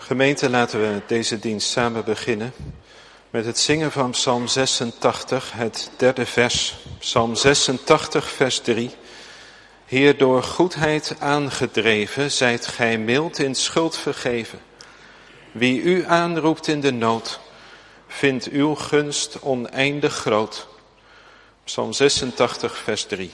Gemeente, laten we deze dienst samen beginnen met het zingen van Psalm 86, het derde vers. Psalm 86, vers 3. Heer, door goedheid aangedreven, zijt gij mild in schuld vergeven. Wie u aanroept in de nood, vindt uw gunst oneindig groot. Psalm 86, vers 3.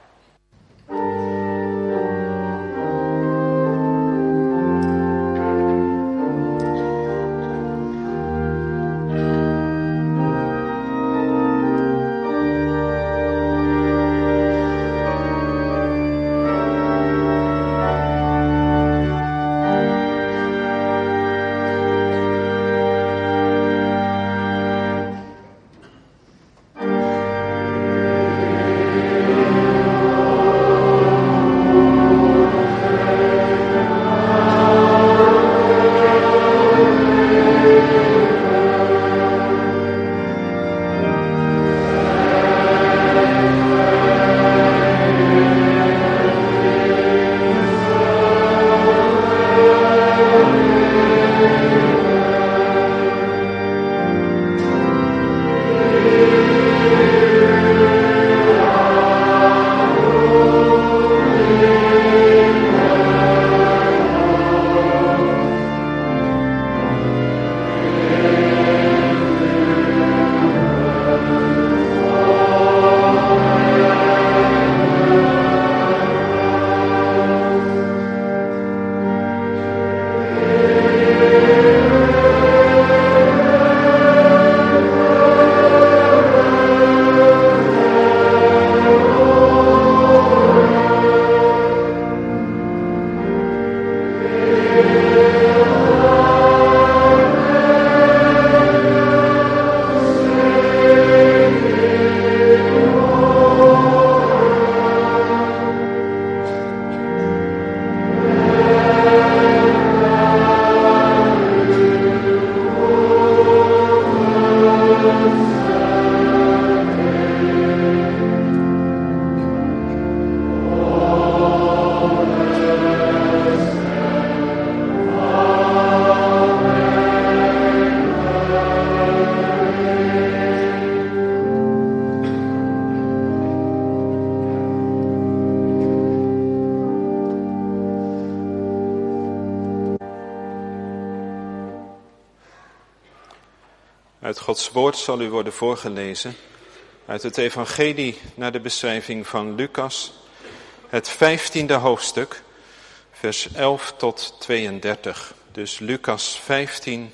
Uit Gods woord zal u worden voorgelezen uit het evangelie naar de beschrijving van Lucas, het 15e hoofdstuk, vers 11 tot 32. Dus Lucas 15,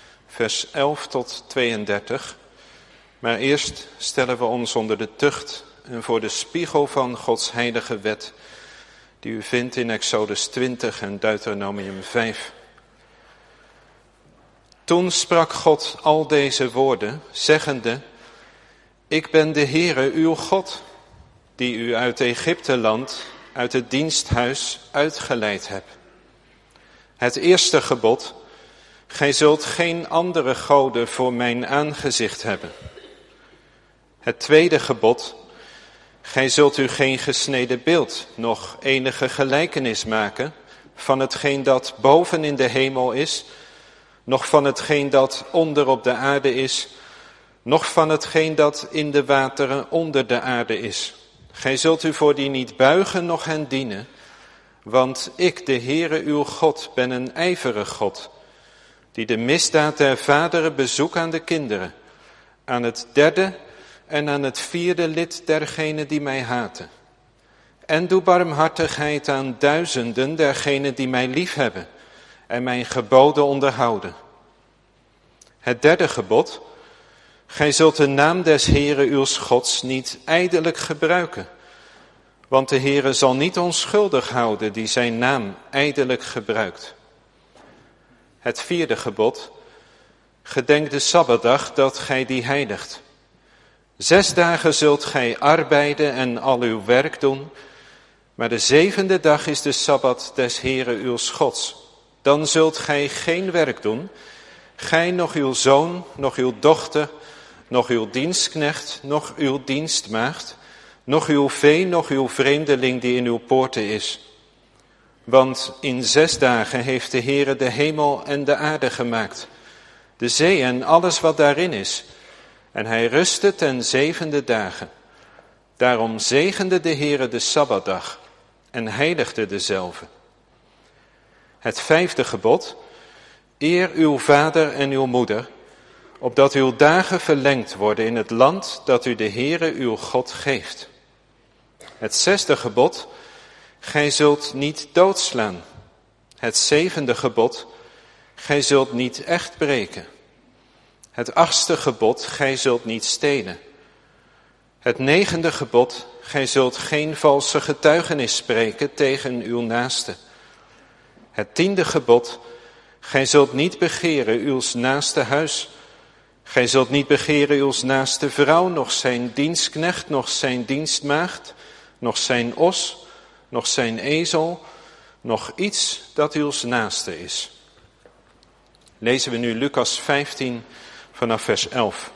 vers 11 tot 32. Maar eerst stellen we ons onder de tucht en voor de spiegel van Gods heilige wet, die u vindt in Exodus 20 en Deuteronomium 5. Toen sprak God al deze woorden, zeggende: Ik ben de Heere uw God, die u uit Egypteland, uit het diensthuis uitgeleid heb. Het eerste gebod: gij zult geen andere goden voor mijn aangezicht hebben. Het tweede gebod: gij zult u geen gesneden beeld, noch enige gelijkenis maken van hetgeen dat boven in de hemel is, noch van hetgeen dat onder op de aarde is, noch van hetgeen dat in de wateren onder de aarde is. Gij zult u voor die niet buigen, noch hen dienen, want ik, de Heere uw God, ben een ijverig God, die de misdaad der vaderen bezoekt aan de kinderen, aan het derde en aan het vierde lid dergenen die mij haten. En doe barmhartigheid aan duizenden dergenen die mij liefhebben en mijn geboden onderhouden. Het derde gebod: gij zult de naam des Heere uws Gods niet ijdelijk gebruiken, want de Heere zal niet onschuldig houden die zijn naam ijdelijk gebruikt. Het vierde gebod: gedenk de Sabbatdag dat gij die heiligt. 6 dagen zult gij arbeiden en al uw werk doen, maar de 7e dag is de Sabbat des Heere uws Gods. Dan zult gij geen werk doen, gij, noch uw zoon, noch uw dochter, noch uw dienstknecht, noch uw dienstmaagd, noch uw vee, noch uw vreemdeling die in uw poorten is. Want in 6 dagen heeft de Heere de hemel en de aarde gemaakt, de zee en alles wat daarin is. En hij rustte ten 7e dagen. Daarom zegende de Heere de Sabbatdag en heiligde dezelve. Het 5e gebod: eer uw vader en uw moeder, opdat uw dagen verlengd worden in het land dat u de Heere uw God geeft. Het 6e gebod: gij zult niet doodslaan. Het 7e gebod: gij zult niet echt breken. Het 8e gebod: gij zult niet stelen. Het 9e gebod: gij zult geen valse getuigenis spreken tegen uw naaste. Het 10e gebod: gij zult niet begeren uws naaste huis. Gij zult niet begeren uws naaste vrouw, noch zijn dienstknecht, noch zijn dienstmaagd, noch zijn os, noch zijn ezel, noch iets dat uws naaste is. Lezen we nu Lucas 15 vanaf vers 11.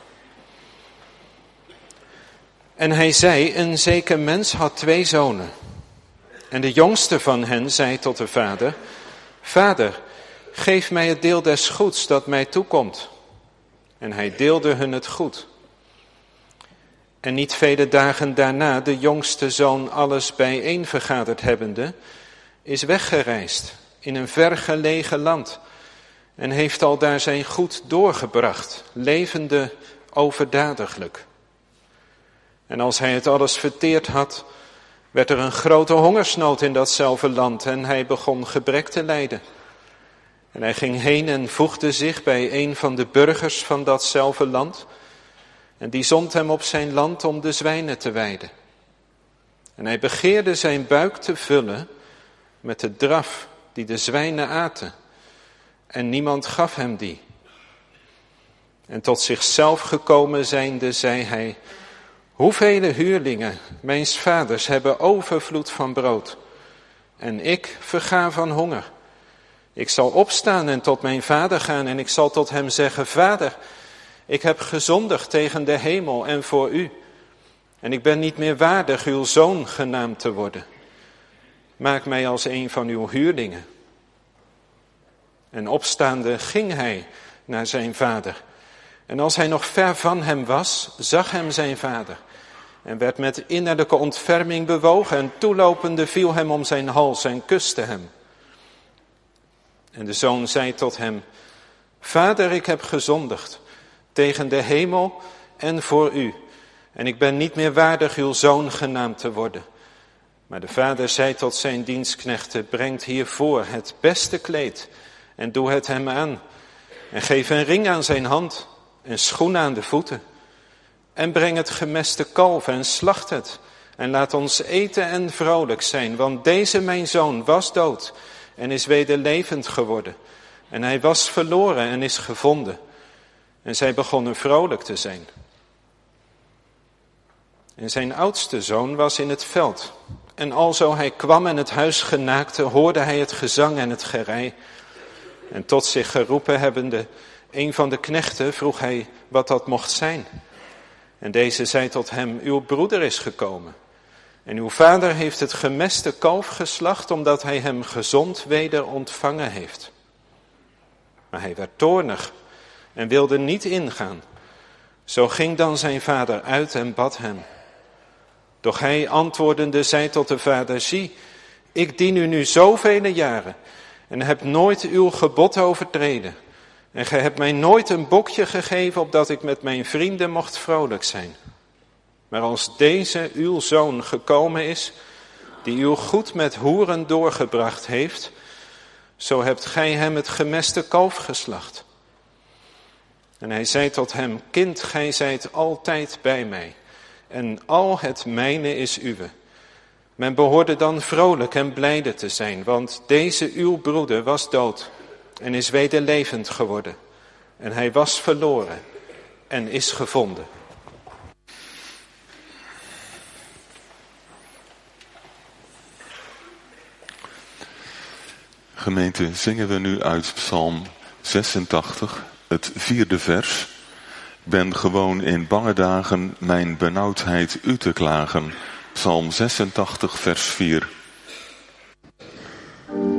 En hij zei, een zeker mens had 2 zonen. En de jongste van hen zei tot de vader: Vader, geef mij het deel des goeds dat mij toekomt. En hij deelde hun het goed. En niet vele dagen daarna, de jongste zoon alles bijeen vergaderd hebbende, is weggereisd in een vergelegen land en heeft al daar zijn goed doorgebracht, levende overdadiglijk. En als hij het alles verteerd had, werd er een grote hongersnood in datzelfde land en hij begon gebrek te lijden. En hij ging heen en voegde zich bij een van de burgers van datzelfde land. En die zond hem op zijn land om de zwijnen te weiden. En hij begeerde zijn buik te vullen met de draf die de zwijnen aten. En niemand gaf hem die. En tot zichzelf gekomen zijnde, zei hij: hoevele huurlingen mijns vaders hebben overvloed van brood. En ik verga van honger. Ik zal opstaan en tot mijn vader gaan en ik zal tot hem zeggen: Vader, ik heb gezondigd tegen de hemel en voor u. En ik ben niet meer waardig uw zoon genaamd te worden. Maak mij als een van uw huurlingen. En opstaande ging hij naar zijn vader. En als hij nog ver van hem was, zag hem zijn vader. En werd met innerlijke ontferming bewogen en toelopende viel hem om zijn hals en kuste hem. En de zoon zei tot hem: Vader, ik heb gezondigd tegen de hemel en voor u. En ik ben niet meer waardig uw zoon genaamd te worden. Maar de vader zei tot zijn dienstknechten: brengt hiervoor het beste kleed en doe het hem aan. En geef een ring aan zijn hand en schoenen aan de voeten. En breng het gemeste kalf en slacht het. En laat ons eten en vrolijk zijn, want deze mijn zoon was dood en is weder levend geworden. En hij was verloren en is gevonden. En zij begonnen vrolijk te zijn. En zijn oudste zoon was in het veld. En alzo hij kwam en het huis genaakte, hoorde hij het gezang en het gerei. En tot zich geroepen hebbende, een van de knechten vroeg hij wat dat mocht zijn. En deze zei tot hem: uw broeder is gekomen. En uw vader heeft het gemeste kalf geslacht, omdat hij hem gezond weder ontvangen heeft. Maar hij werd toornig en wilde niet ingaan. Zo ging dan zijn vader uit en bad hem. Doch hij antwoordende zei tot de vader: zie, ik dien u nu zoveel jaren en heb nooit uw gebod overtreden. En gij hebt mij nooit een bokje gegeven, opdat ik met mijn vrienden mocht vrolijk zijn. Maar als deze uw zoon gekomen is, die uw goed met hoeren doorgebracht heeft, zo hebt gij hem het gemeste kalf geslacht. En hij zei tot hem: kind, gij zijt altijd bij mij, en al het mijne is uwe. Men behoorde dan vrolijk en blijde te zijn, want deze uw broeder was dood en is weder levend geworden. En hij was verloren en is gevonden. Gemeente, zingen we nu uit Psalm 86, het 4e vers. Ik ben gewoon in bange dagen mijn benauwdheid u te klagen. Psalm 86, vers 4.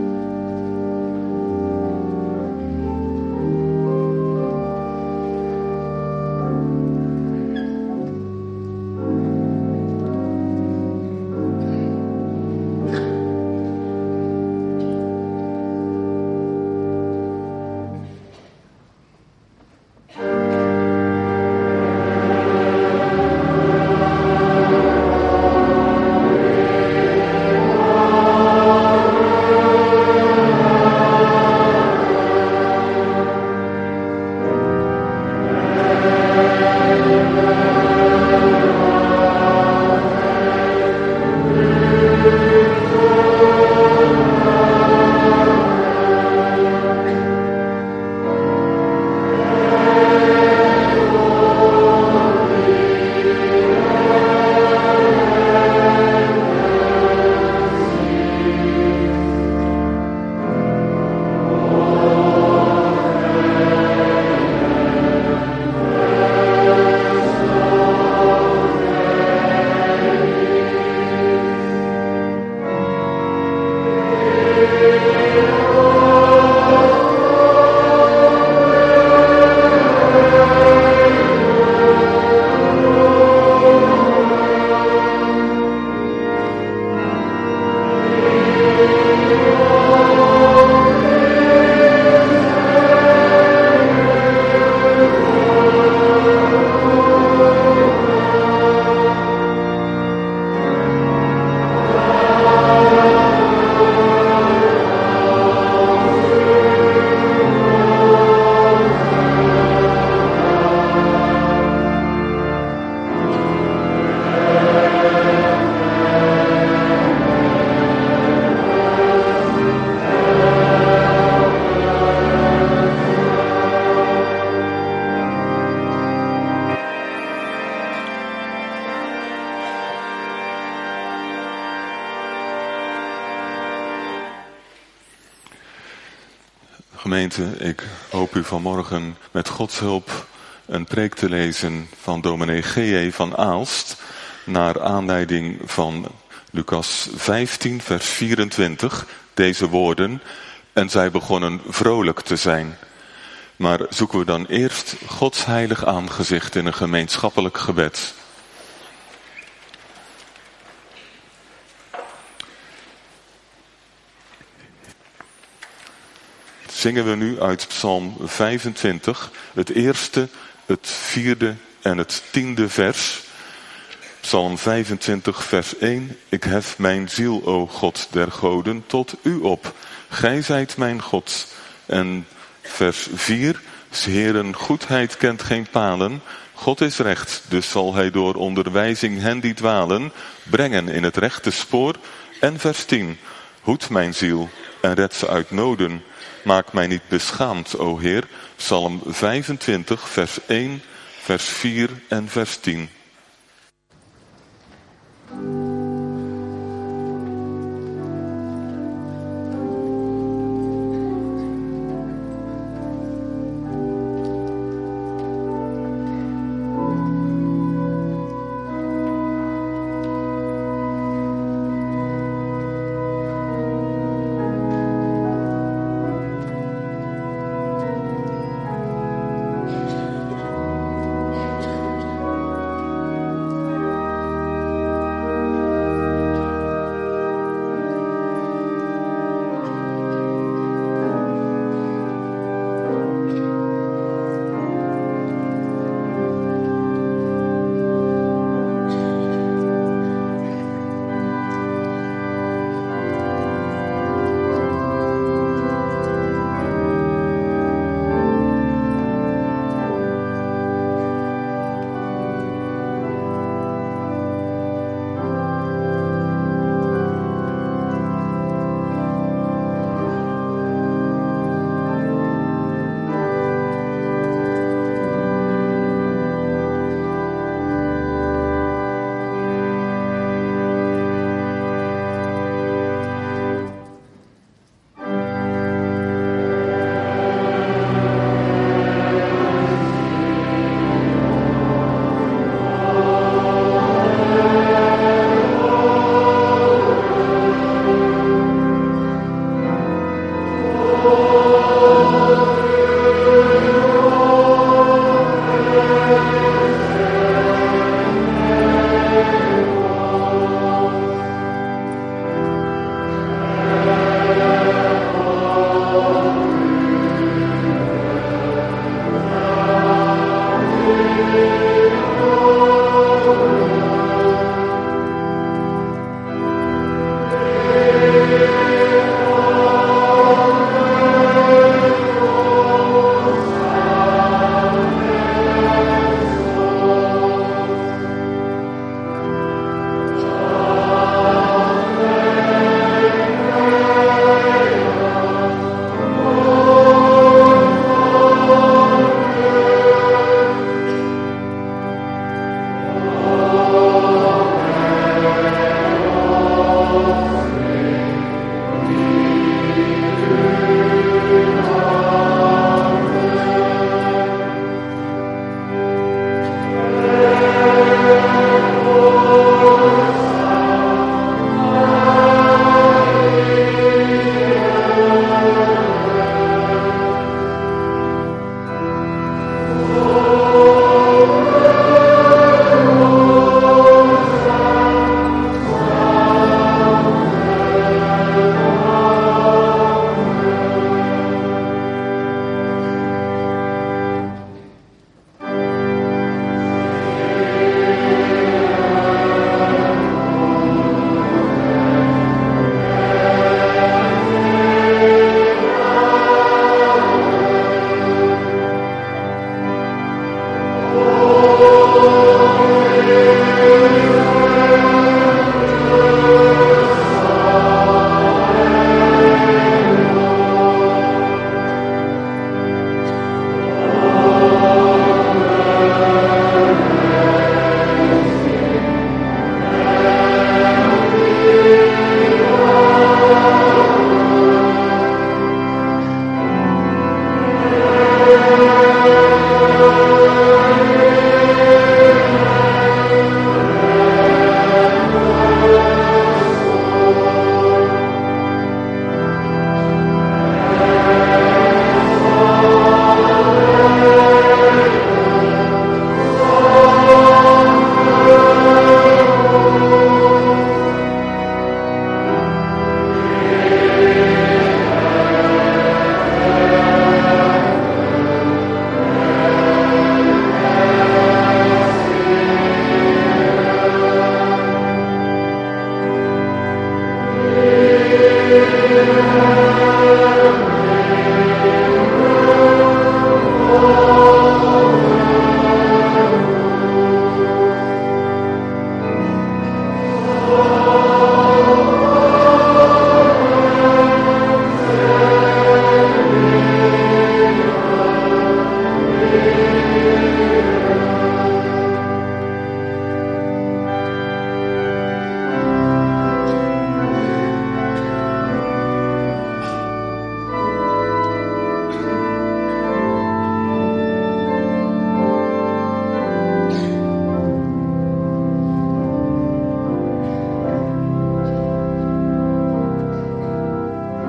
Gemeente, ik hoop u vanmorgen met Gods hulp een preek te lezen van dominee G.J. van Aalst, naar aanleiding van Lucas 15, vers 24, deze woorden: en zij begonnen vrolijk te zijn. Maar zoeken we dan eerst Gods heilig aangezicht in een gemeenschappelijk gebed. Zingen we nu uit Psalm 25, het eerste, het vierde en het 10e vers. Psalm 25, vers 1. Ik hef mijn ziel, o God der goden, tot u op. Gij zijt mijn God. En vers 4. 's Heeren goedheid kent geen palen. God is recht, dus zal hij door onderwijzing hen die dwalen brengen in het rechte spoor. En vers 10. Hoed mijn ziel en red ze uit noden. Maak mij niet beschaamd, o Heer. Psalm 25, vers 1, vers 4 en vers 10.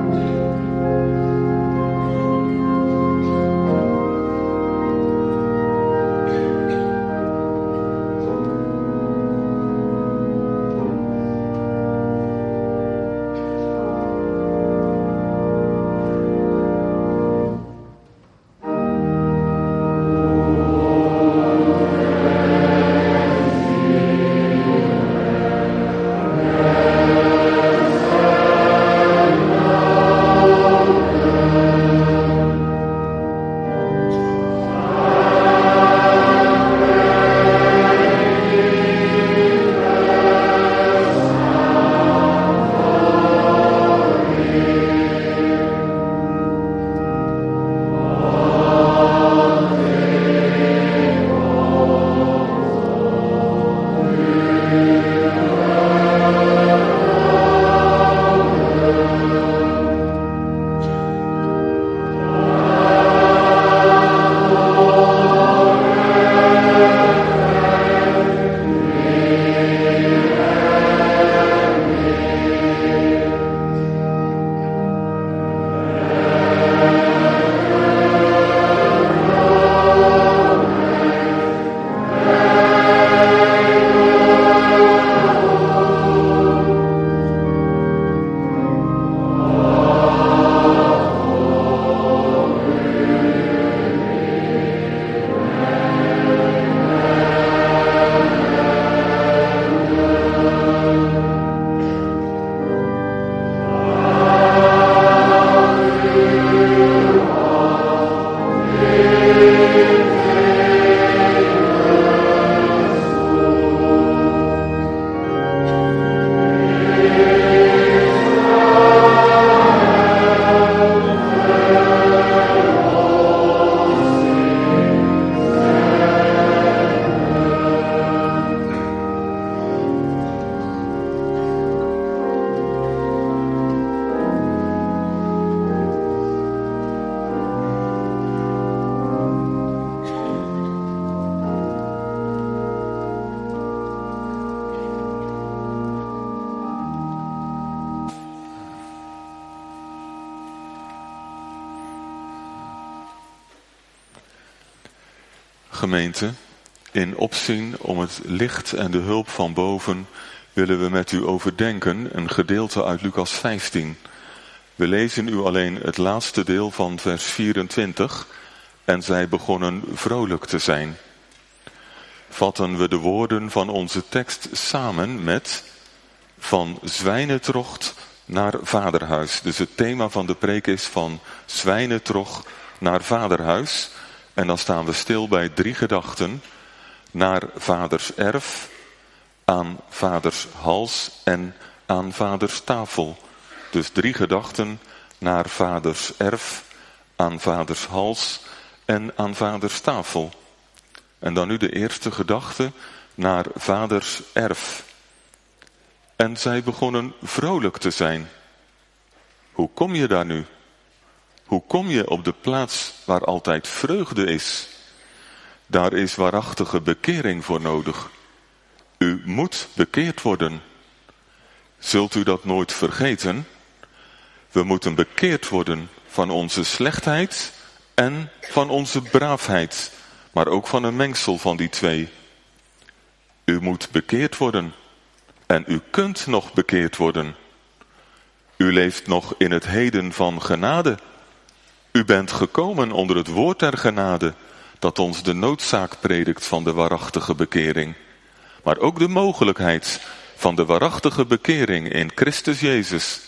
Gemeente, in opzien om het licht en de hulp van boven willen we met u overdenken een gedeelte uit Lucas 15. We lezen u alleen het laatste deel van vers 24 en zij begonnen vrolijk te zijn. Vatten we de woorden van onze tekst samen met van zwijnentrocht naar vaderhuis. Dus het thema van de preek is van zwijnentrog naar vaderhuis. En dan staan we stil bij 3 gedachten. Naar vaders erf, aan vaders hals en aan vaders tafel. Dus 3 gedachten naar vaders erf, aan vaders hals en aan vaders tafel. En dan nu de eerste gedachte naar vaders erf. En zij begonnen vrolijk te zijn. Hoe kom je daar nu? Hoe kom je op de plaats waar altijd vreugde is? Daar is waarachtige bekering voor nodig. U moet bekeerd worden. Zult u dat nooit vergeten? We moeten bekeerd worden van onze slechtheid en van onze braafheid, maar ook van een mengsel van die 2. U moet bekeerd worden en u kunt nog bekeerd worden. U leeft nog in het heden van genade. U bent gekomen onder het woord der genade, dat ons de noodzaak predikt van de waarachtige bekering. Maar ook de mogelijkheid van de waarachtige bekering in Christus Jezus.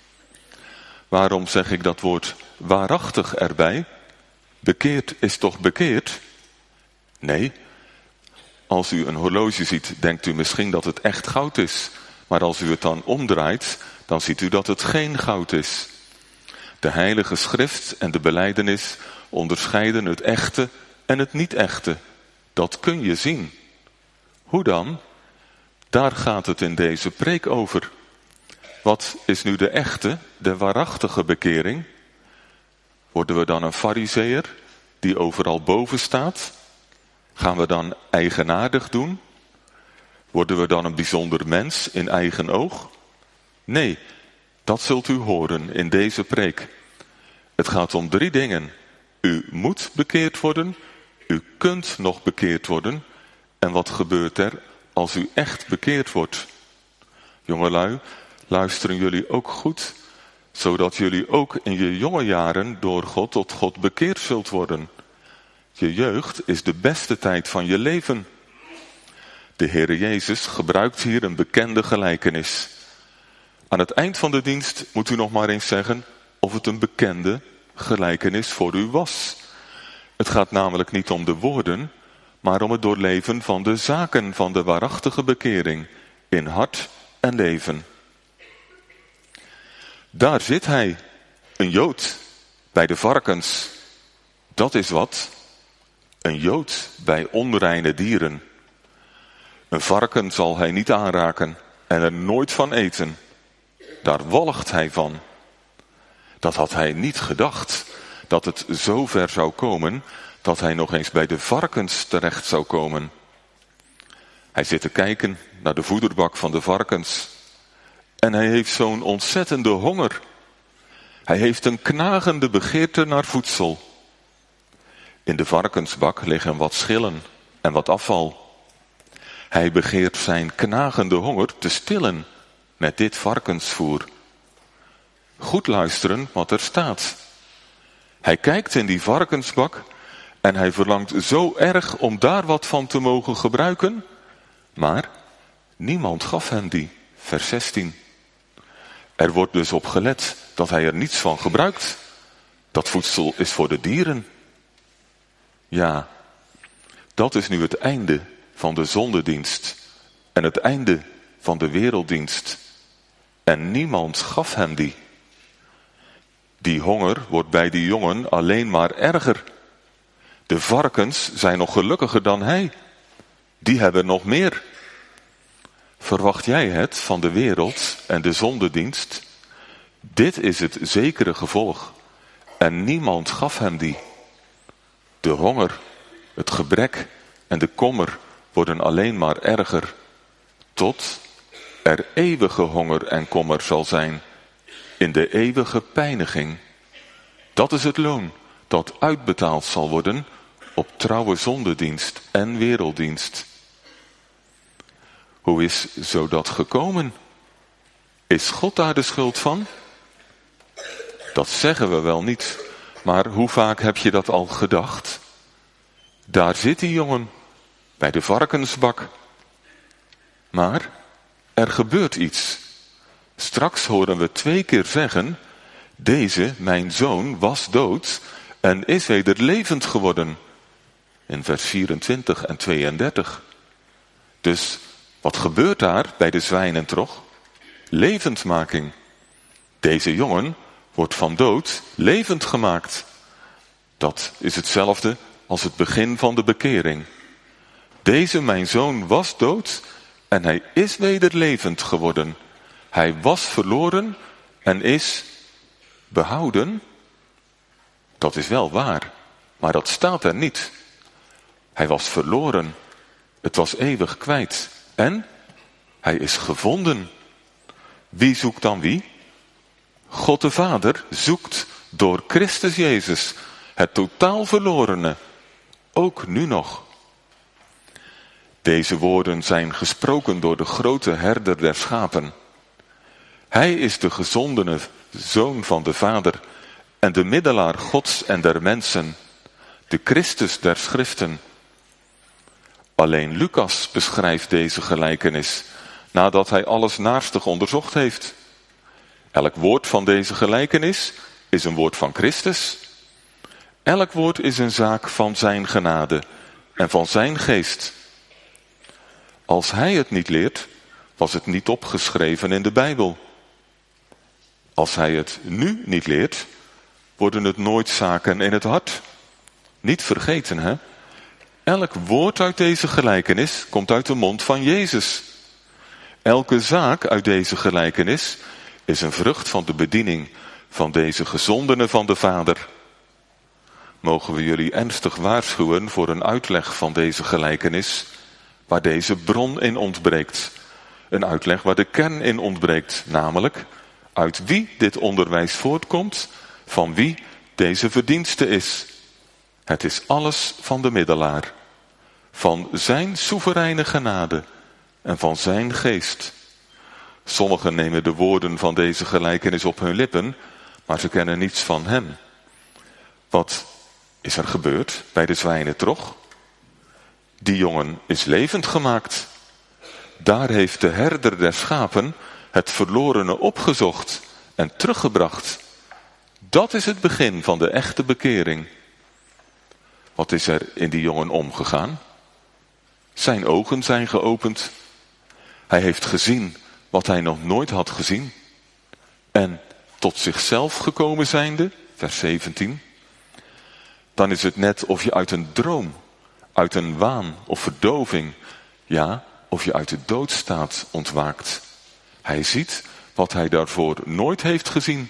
Waarom zeg ik dat woord waarachtig erbij? Bekeerd is toch bekeerd? Nee. Als u een horloge ziet, denkt u misschien dat het echt goud is. Maar als u het dan omdraait, dan ziet u dat het geen goud is. De Heilige Schrift en de belijdenis onderscheiden het echte en het niet-echte. Dat kun je zien. Hoe dan? Daar gaat het in deze preek over. Wat is nu de echte, de waarachtige bekering? Worden we dan een farizeeër die overal boven staat? Gaan we dan eigenaardig doen? Worden we dan een bijzonder mens in eigen oog? Nee, Dat zult u horen in deze preek. Het gaat om 3 dingen. U moet bekeerd worden, u kunt nog bekeerd worden. En wat gebeurt er als u echt bekeerd wordt? Jongelui, luisteren jullie ook goed, zodat jullie ook in je jonge jaren door God tot God bekeerd zult worden. Je jeugd is de beste tijd van je leven. De Heere Jezus gebruikt hier een bekende gelijkenis. Aan het eind van de dienst moet u nog maar eens zeggen of het een bekende gelijkenis voor u was. Het gaat namelijk niet om de woorden, maar om het doorleven van de zaken van de waarachtige bekering in hart en leven. Daar zit hij, een Jood, bij de varkens. Dat is wat. Een Jood bij onreine dieren. Een varken zal hij niet aanraken en er nooit van eten. Daar walgt hij van. Dat had hij niet gedacht, dat het zo ver zou komen, dat hij nog eens bij de varkens terecht zou komen. Hij zit te kijken naar de voederbak van de varkens. En hij heeft zo'n ontzettende honger. Hij heeft een knagende begeerte naar voedsel. In de varkensbak liggen wat schillen en wat afval. Hij begeert zijn knagende honger te stillen met dit varkensvoer. Goed luisteren wat er staat. Hij kijkt in die varkensbak en hij verlangt zo erg om daar wat van te mogen gebruiken. Maar niemand gaf hem die. Vers 16. Er wordt dus op gelet dat hij er niets van gebruikt. Dat voedsel is voor de dieren. Ja, dat is nu het einde van de zondedienst en het einde van de werelddienst. En niemand gaf hem die. Die honger wordt bij die jongen alleen maar erger. De varkens zijn nog gelukkiger dan hij. Die hebben nog meer. Verwacht jij het van de wereld en de zondedienst? Dit is het zekere gevolg. En niemand gaf hem die. De honger, het gebrek en de kommer worden alleen maar erger. Tot er eeuwige honger en kommer zal zijn. In de eeuwige pijniging. Dat is het loon dat uitbetaald zal worden op trouwe zondedienst en werelddienst. Hoe is zo dat gekomen? Is God daar de schuld van? Dat zeggen we wel niet, maar hoe vaak heb je dat al gedacht? Daar zit die jongen, bij de varkensbak. Maar er gebeurt iets. Straks horen we 2 keer zeggen, deze, mijn zoon, was dood en is weder levend geworden. In vers 24 en 32. Dus wat gebeurt daar bij de zwijnentrog? Levendmaking. Deze jongen wordt van dood levend gemaakt. Dat is hetzelfde als het begin van de bekering. Deze, mijn zoon, was dood en hij is weder levend geworden. Hij was verloren en is behouden. Dat is wel waar, maar dat staat er niet. Hij was verloren. Het was eeuwig kwijt. En hij is gevonden. Wie zoekt dan wie? God de Vader zoekt door Christus Jezus het totaal verlorene. Ook nu nog. Deze woorden zijn gesproken door de grote herder der schapen. Hij is de gezondene zoon van de Vader en de middelaar Gods en der mensen, de Christus der schriften. Alleen Lucas beschrijft deze gelijkenis nadat hij alles naarstig onderzocht heeft. Elk woord van deze gelijkenis is een woord van Christus. Elk woord is een zaak van zijn genade en van zijn geest. Als hij het niet leert, was het niet opgeschreven in de Bijbel. Als hij het nu niet leert, worden het nooit zaken in het hart. Niet vergeten, hè? Elk woord uit deze gelijkenis komt uit de mond van Jezus. Elke zaak uit deze gelijkenis is een vrucht van de bediening van deze gezondene van de Vader. Mogen we jullie ernstig waarschuwen voor een uitleg van deze gelijkenis, waar deze bron in ontbreekt. Een uitleg waar de kern in ontbreekt, namelijk Uit wie dit onderwijs voortkomt, van wie deze verdienste is. Het is alles van de middelaar, van zijn soevereine genade en van zijn geest. Sommigen nemen de woorden van deze gelijkenis op hun lippen, maar ze kennen niets van hem. Wat is er gebeurd bij de zwijnentrog? Die jongen is levend gemaakt. Daar heeft de herder der schapen het verlorene opgezocht en teruggebracht. Dat is het begin van de echte bekering. Wat is er in die jongen omgegaan? Zijn ogen zijn geopend. Hij heeft gezien wat hij nog nooit had gezien. En tot zichzelf gekomen zijnde, vers 17. Dan is het net of je uit een droom, uit een waan of verdoving, ja, of je uit de doodstaat ontwaakt. Hij ziet wat hij daarvoor nooit heeft gezien.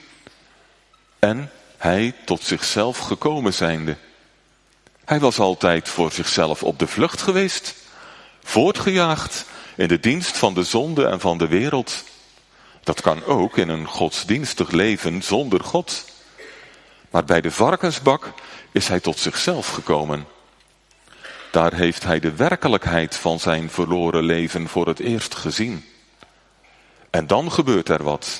En hij tot zichzelf gekomen zijnde. Hij was altijd voor zichzelf op de vlucht geweest, voortgejaagd in de dienst van de zonde en van de wereld. Dat kan ook in een godsdienstig leven zonder God. Maar bij de varkensbak is hij tot zichzelf gekomen. Daar heeft hij de werkelijkheid van zijn verloren leven voor het eerst gezien. En dan gebeurt er wat.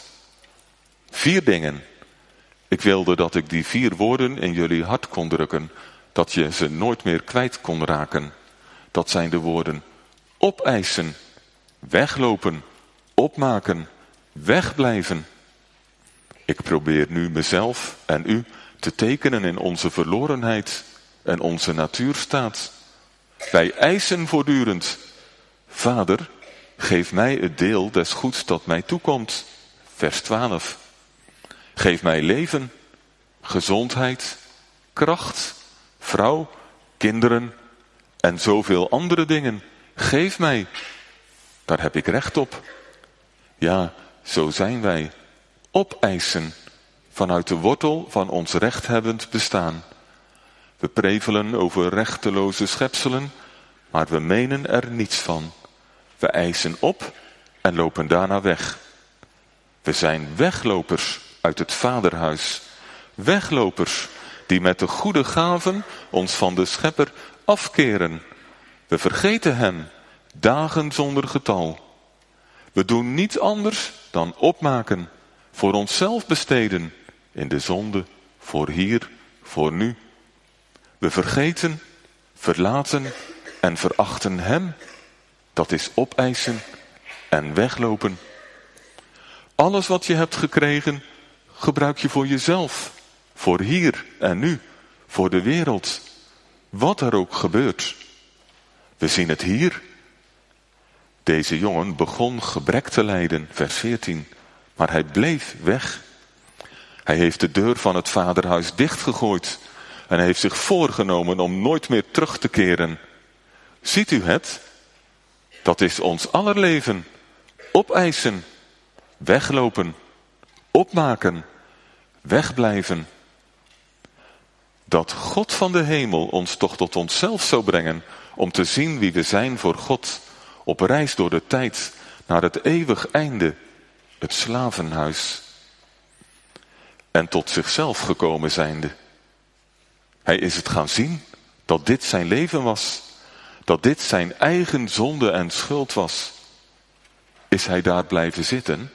4 dingen. Ik wilde dat ik die 4 woorden in jullie hart kon drukken, dat je ze nooit meer kwijt kon raken. Dat zijn de woorden opeisen, weglopen, opmaken, wegblijven. Ik probeer nu mezelf en u te tekenen in onze verlorenheid en onze natuurstaat. Wij eisen voortdurend: Vader, geef mij het deel des goeds dat mij toekomt. Vers 12. Geef mij leven, gezondheid, kracht, vrouw, kinderen en zoveel andere dingen. Geef mij. Daar heb ik recht op. Ja, zo zijn wij. Opeisen vanuit de wortel van ons rechthebbend bestaan. We prevelen over rechteloze schepselen, maar we menen er niets van. We eisen op en lopen daarna weg. We zijn weglopers uit het vaderhuis. Weglopers die met de goede gaven ons van de schepper afkeren. We vergeten hem, dagen zonder getal. We doen niets anders dan opmaken, voor onszelf besteden, in de zonde, voor hier, voor nu. We vergeten, verlaten en verachten hem. Dat is opeisen en weglopen. Alles wat je hebt gekregen, gebruik je voor jezelf. Voor hier en nu, voor de wereld. Wat er ook gebeurt. We zien het hier. Deze jongen begon gebrek te lijden, vers 14. Maar hij bleef weg. Hij heeft de deur van het vaderhuis dichtgegooid. En hij heeft zich voorgenomen om nooit meer terug te keren. Ziet u het? Dat is ons aller leven. Opeisen, weglopen, opmaken, wegblijven. Dat God van de hemel ons toch tot onszelf zou brengen om te zien wie we zijn voor God, op reis door de tijd naar het eeuwig einde, het slavenhuis. En tot zichzelf gekomen zijnde. Hij is het gaan zien dat dit zijn leven was, dat dit zijn eigen zonde en schuld was. Is hij daar blijven zitten?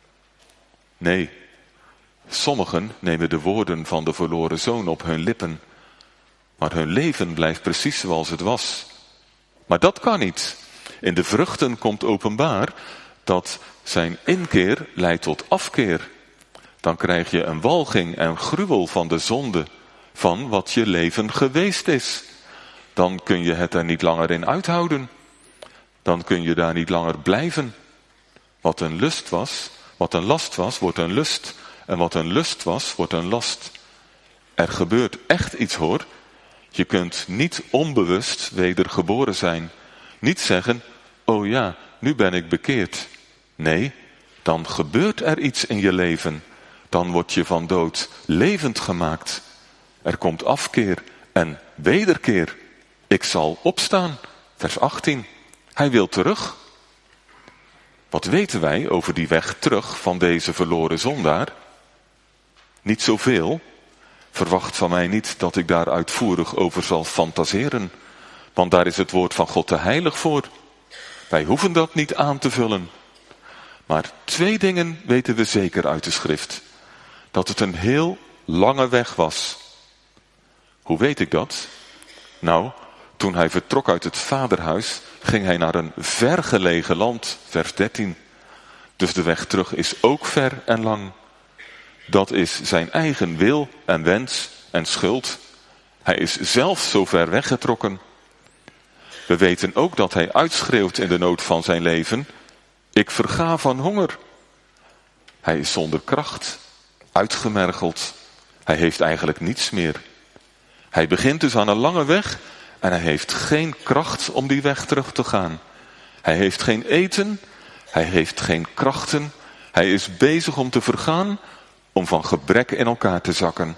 Nee. Sommigen nemen de woorden van de verloren zoon op hun lippen, maar hun leven blijft precies zoals het was. Maar dat kan niet. In de vruchten komt openbaar dat zijn inkeer leidt tot afkeer. Dan krijg je een walging en gruwel van de zonde, van wat je leven geweest is. Dan kun je het er niet langer in uithouden. Dan kun je daar niet langer blijven. Wat een lust was, wat een last was, wordt een lust. En wat een lust was, wordt een last. Er gebeurt echt iets hoor. Je kunt niet onbewust wedergeboren zijn. Niet zeggen, oh ja, nu ben ik bekeerd. Nee, dan gebeurt er iets in je leven. Dan word je van dood levend gemaakt. Er komt afkeer en wederkeer. Ik zal opstaan. Vers 18. Hij wil terug. Wat weten wij over die weg terug van deze verloren zondaar? Niet zoveel. Verwacht van mij niet dat ik daar uitvoerig over zal fantaseren, want daar is het woord van God te heilig voor. Wij hoeven dat niet aan te vullen. Maar 2 dingen weten we zeker uit de schrift. Dat het een heel lange weg was. Hoe weet ik dat? Nou, toen hij vertrok uit het vaderhuis, ging hij naar een vergelegen land, vers 13. Dus de weg terug is ook ver en lang. Dat is zijn eigen wil en wens en schuld. Hij is zelf zo ver weggetrokken. We weten ook dat hij uitschreeuwt in de nood van zijn leven: ik verga van honger. Hij is zonder kracht, uitgemergeld. Hij heeft eigenlijk niets meer. Hij begint dus aan een lange weg en hij heeft geen kracht om die weg terug te gaan. Hij heeft geen eten, hij heeft geen krachten. Hij is bezig om te vergaan, om van gebrek in elkaar te zakken.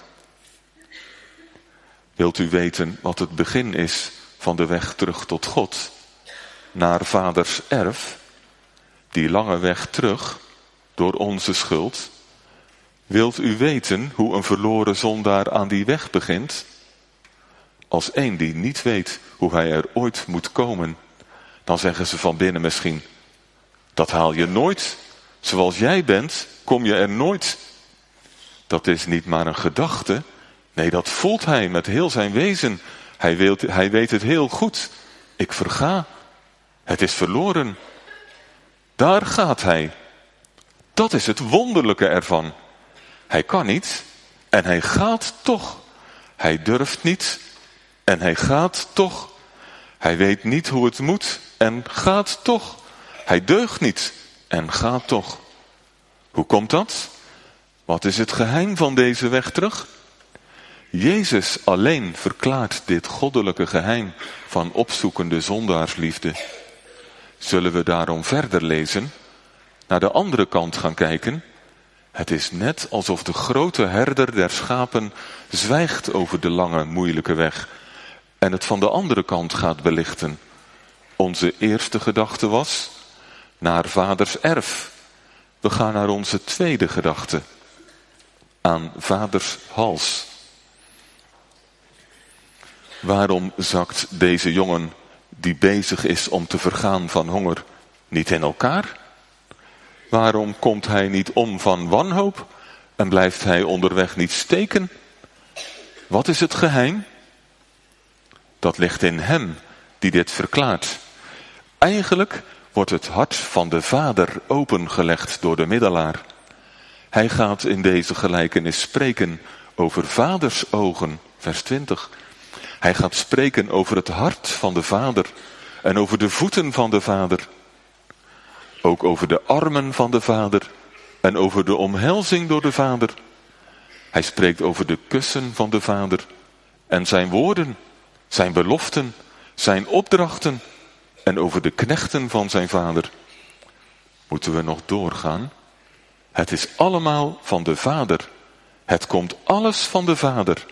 Wilt u weten wat het begin is van de weg terug tot God? Naar vaders erf, die lange weg terug, door onze schuld. Wilt u weten hoe een verloren zondaar aan die weg begint? Als één die niet weet hoe hij er ooit moet komen, dan zeggen ze van binnen misschien: dat haal je nooit. Zoals jij bent, kom je er nooit. Dat is niet maar een gedachte. Nee, dat voelt hij met heel zijn wezen. Hij weet het heel goed. Ik verga. Het is verloren. Daar gaat hij. Dat is het wonderlijke ervan. Hij kan niet en hij gaat toch. Hij durft niet en hij gaat toch. Hij weet niet hoe het moet en gaat toch. Hij deugt niet en gaat toch. Hoe komt dat? Wat is het geheim van deze weg terug? Jezus alleen verklaart dit goddelijke geheim van opzoekende zondaarsliefde. Zullen we daarom verder lezen? Naar de andere kant gaan kijken? Het is net alsof de grote herder der schapen zwijgt over de lange, moeilijke weg en het van de andere kant gaat belichten. Onze eerste gedachte was naar vaders erf. We gaan naar onze tweede gedachte. Aan vaders hals. Waarom zakt deze jongen die bezig is om te vergaan van honger niet in elkaar? Waarom komt hij niet om van wanhoop en blijft hij onderweg niet steken? Wat is het geheim? Dat ligt in hem die dit verklaart. Eigenlijk wordt het hart van de Vader opengelegd door de middelaar. Hij gaat in deze gelijkenis spreken over vaders ogen, vers 20. Hij gaat spreken over het hart van de Vader en over de voeten van de Vader. Ook over de armen van de Vader en over de omhelzing door de Vader. Hij spreekt over de kussen van de Vader en zijn woorden, zijn beloften, zijn opdrachten en over de knechten van zijn Vader. Moeten we nog doorgaan? Het is allemaal van de Vader. Het komt alles van de Vader.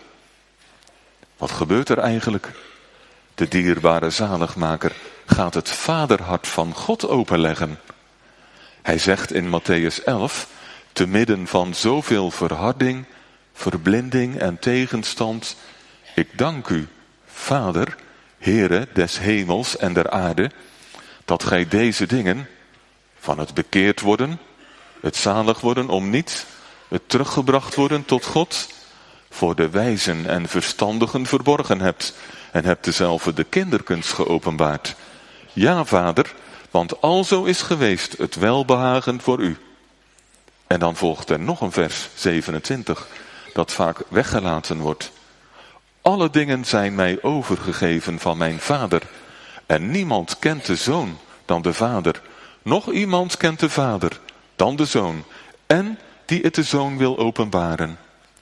Wat gebeurt er eigenlijk? De dierbare zaligmaker gaat het vaderhart van God openleggen. Hij zegt in Mattheüs 11, te midden van zoveel verharding, verblinding en tegenstand: ik dank u, Vader, Heere des hemels en der aarde, dat gij deze dingen, van het bekeerd worden, het zalig worden om niet, het teruggebracht worden tot God, voor de wijzen en verstandigen verborgen hebt en hebt dezelfde de kinderkunst geopenbaard. Ja, Vader, want alzo is geweest het welbehagen voor u. En dan volgt er nog een vers, 27, dat vaak weggelaten wordt. Alle dingen zijn mij overgegeven van mijn Vader. En niemand kent de Zoon dan de Vader. Nog iemand kent de Vader dan de Zoon. En die het de Zoon wil openbaren.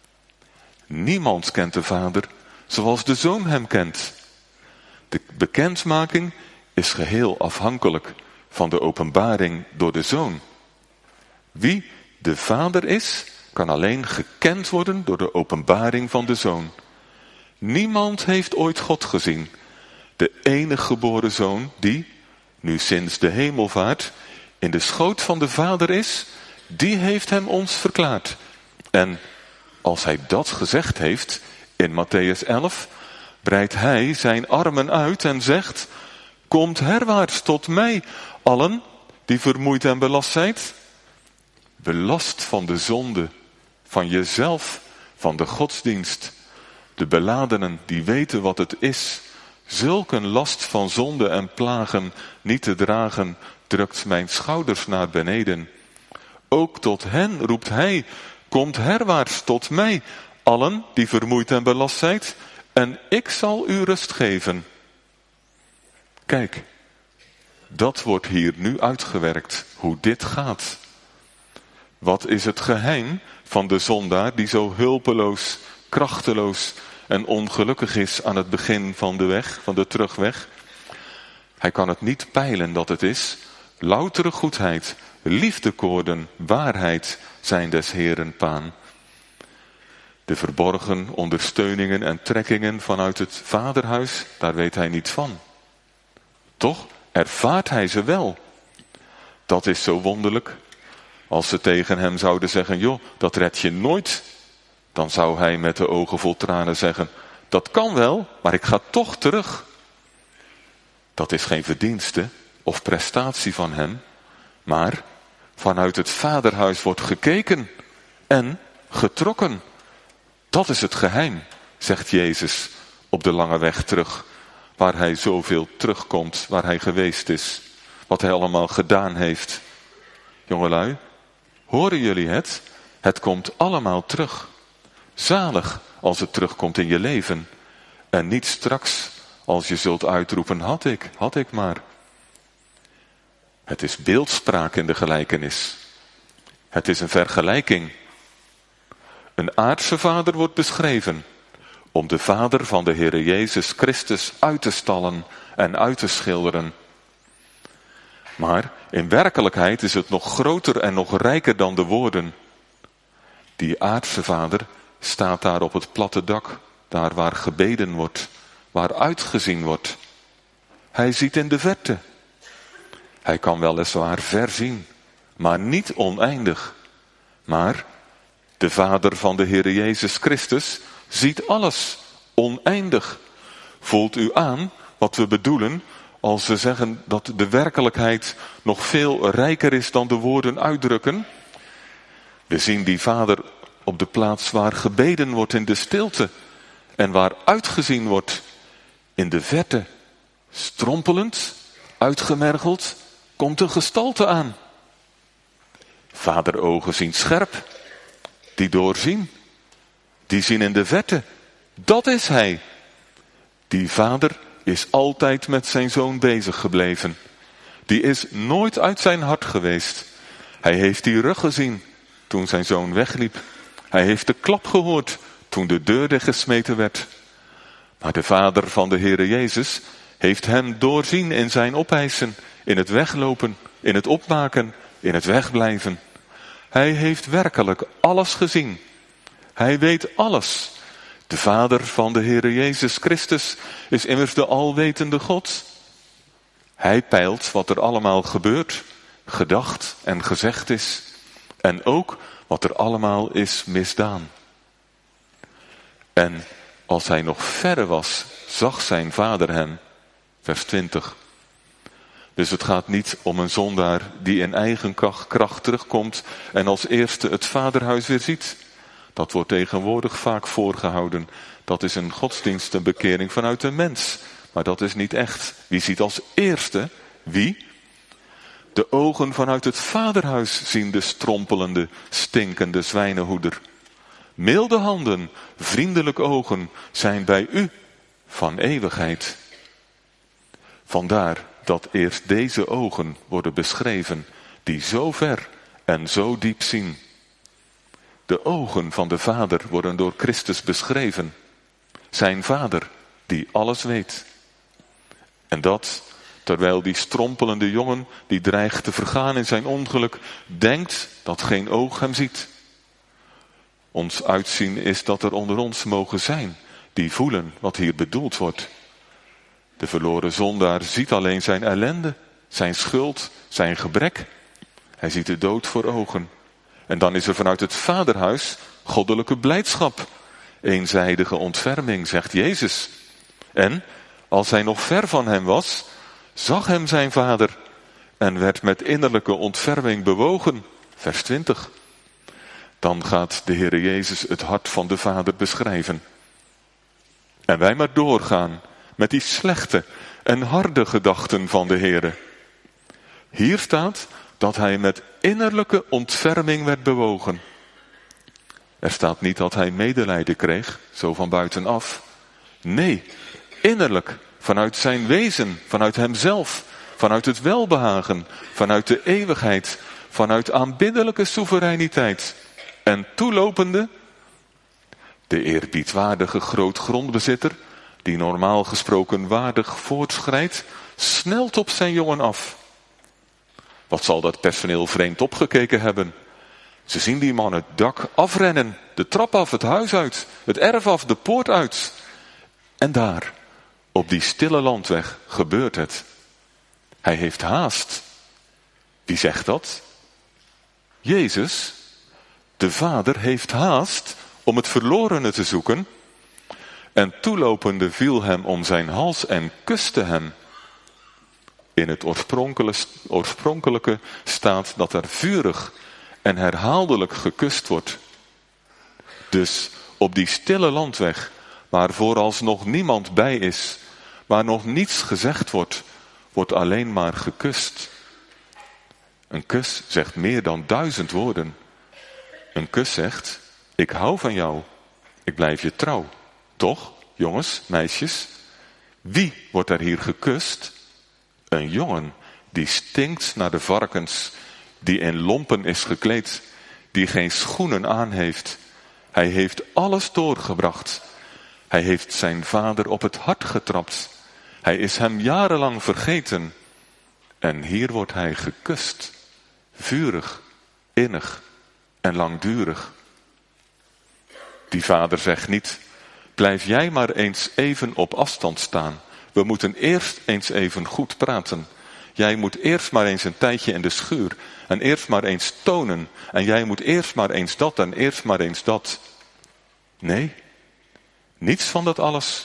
Niemand kent de Vader zoals de Zoon hem kent. De bekendmaking is geheel afhankelijk van de openbaring door de Zoon. Wie de Vader is, kan alleen gekend worden door de openbaring van de Zoon. Niemand heeft ooit God gezien. De enige geboren Zoon die, nu sinds de hemelvaart, in de schoot van de Vader is, die heeft hem ons verklaard. En als hij dat gezegd heeft, in Mattheüs 11, breidt hij zijn armen uit en zegt, komt herwaarts tot mij, allen die vermoeid en belast zijt. Belast van de zonde, van jezelf, van de godsdienst. De beladenen die weten wat het is, zulk een last van zonde en plagen niet te dragen, drukt mijn schouders naar beneden. Ook tot hen roept hij, komt herwaarts tot mij, allen die vermoeid en belast zijt, en ik zal u rust geven. Kijk, dat wordt hier nu uitgewerkt, hoe dit gaat. Wat is het geheim van de zondaar die zo hulpeloos, krachteloos en ongelukkig is aan het begin van de weg, van de terugweg? Hij kan het niet peilen dat het is. Loutere goedheid, liefdekoorden, waarheid zijn des Heeren paan. De verborgen ondersteuningen en trekkingen vanuit het vaderhuis, daar weet hij niet van. Toch ervaart hij ze wel. Dat is zo wonderlijk. Als ze tegen hem zouden zeggen, joh, dat red je nooit, dan zou hij met de ogen vol tranen zeggen, dat kan wel, maar ik ga toch terug. Dat is geen verdienste of prestatie van hem, maar vanuit het vaderhuis wordt gekeken en getrokken. Dat is het geheim, zegt Jezus op de lange weg terug, waar hij zoveel terugkomt, waar hij geweest is, wat hij allemaal gedaan heeft. Jongelui, horen jullie het? Het komt allemaal terug. Zalig als het terugkomt in je leven. En niet straks als je zult uitroepen, had ik maar. Het is beeldspraak in de gelijkenis. Het is een vergelijking. Een aardse vader wordt beschreven om de vader van de Heere Jezus Christus uit te stallen en uit te schilderen. Maar in werkelijkheid is het nog groter en nog rijker dan de woorden. Die aardse vader staat daar op het platte dak, daar waar gebeden wordt, waar uitgezien wordt. Hij ziet in de verte. Hij kan weliswaar ver zien, maar niet oneindig. Maar de Vader van de Heere Jezus Christus ziet alles oneindig. Voelt u aan wat we bedoelen als we zeggen dat de werkelijkheid nog veel rijker is dan de woorden uitdrukken? We zien die Vader op de plaats waar gebeden wordt in de stilte en waar uitgezien wordt in de verte. Strompelend, uitgemergeld, komt een gestalte aan. Vaderogen zien scherp, die doorzien, die zien in de verte. Dat is hij. Die vader is altijd met zijn zoon bezig gebleven. Die is nooit uit zijn hart geweest. Hij heeft die rug gezien toen zijn zoon wegliep. Hij heeft de klap gehoord toen de deur dichtgesmeten werd. Maar de vader van de Heere Jezus heeft hem doorzien in zijn opeisen, in het weglopen, in het opmaken, in het wegblijven. Hij heeft werkelijk alles gezien. Hij weet alles. De Vader van de Heere Jezus Christus is immers de alwetende God. Hij peilt wat er allemaal gebeurt, gedacht en gezegd is. En ook wat er allemaal is misdaan. En als hij nog verre was, zag zijn vader hem. Vers 20. Dus het gaat niet om een zondaar die in eigen kracht terugkomt en als eerste het vaderhuis weer ziet. Dat wordt tegenwoordig vaak voorgehouden. Dat is een godsdienst, een bekering vanuit de mens. Maar dat is niet echt. Wie ziet als eerste? Wie? De ogen vanuit het vaderhuis zien de strompelende, stinkende zwijnenhoeder. Milde handen, vriendelijke ogen zijn bij u van eeuwigheid. Vandaar dat eerst deze ogen worden beschreven, die zo ver en zo diep zien. De ogen van de Vader worden door Christus beschreven. Zijn Vader, die alles weet. En dat, terwijl die strompelende jongen, die dreigt te vergaan in zijn ongeluk, denkt dat geen oog hem ziet. Ons uitzien is dat er onder ons mogen zijn, die voelen wat hier bedoeld wordt. De verloren zondaar ziet alleen zijn ellende, zijn schuld, zijn gebrek. Hij ziet de dood voor ogen. En dan is er vanuit het vaderhuis goddelijke blijdschap. Eenzijdige ontferming, zegt Jezus. En als hij nog ver van hem was, zag hem zijn vader en werd met innerlijke ontferming bewogen. Vers 20. Dan gaat de Heere Jezus het hart van de Vader beschrijven. En wij maar doorgaan met die slechte en harde gedachten van de Heere. Hier staat dat hij met innerlijke ontferming werd bewogen. Er staat niet dat hij medelijden kreeg, zo van buitenaf. Nee, innerlijk, vanuit zijn wezen, vanuit hemzelf, vanuit het welbehagen, vanuit de eeuwigheid, vanuit aanbiddelijke soevereiniteit. En toelopende, de eerbiedwaardige grootgrondbezitter, die normaal gesproken waardig voortschrijdt, snelt op zijn jongen af. Wat zal dat personeel vreemd opgekeken hebben? Ze zien die man het dak afrennen, de trap af, het huis uit, het erf af, de poort uit. En daar, op die stille landweg, gebeurt het. Hij heeft haast. Wie zegt dat? Jezus. De Vader heeft haast om het verlorene te zoeken. En toelopende viel hem om zijn hals en kuste hem. In het oorspronkelijke staat dat er vurig en herhaaldelijk gekust wordt. Dus op die stille landweg, waar vooralsnog niemand bij is, waar nog niets gezegd wordt, wordt alleen maar gekust. Een kus zegt meer dan 1000 woorden. Een kus zegt, ik hou van jou, ik blijf je trouw. Toch, jongens, meisjes? Wie wordt er hier gekust? Een jongen die stinkt naar de varkens, die in lompen is gekleed, die geen schoenen aan heeft. Hij heeft alles doorgebracht. Hij heeft zijn vader op het hart getrapt. Hij is hem jarenlang vergeten. En hier wordt hij gekust. Vurig, innig en langdurig. Die vader zegt niet, blijf jij maar eens even op afstand staan. We moeten eerst eens even goed praten. Jij moet eerst maar eens een tijdje in de schuur. En eerst maar eens tonen. En jij moet eerst maar eens dat en eerst maar eens dat. Nee, niets van dat alles.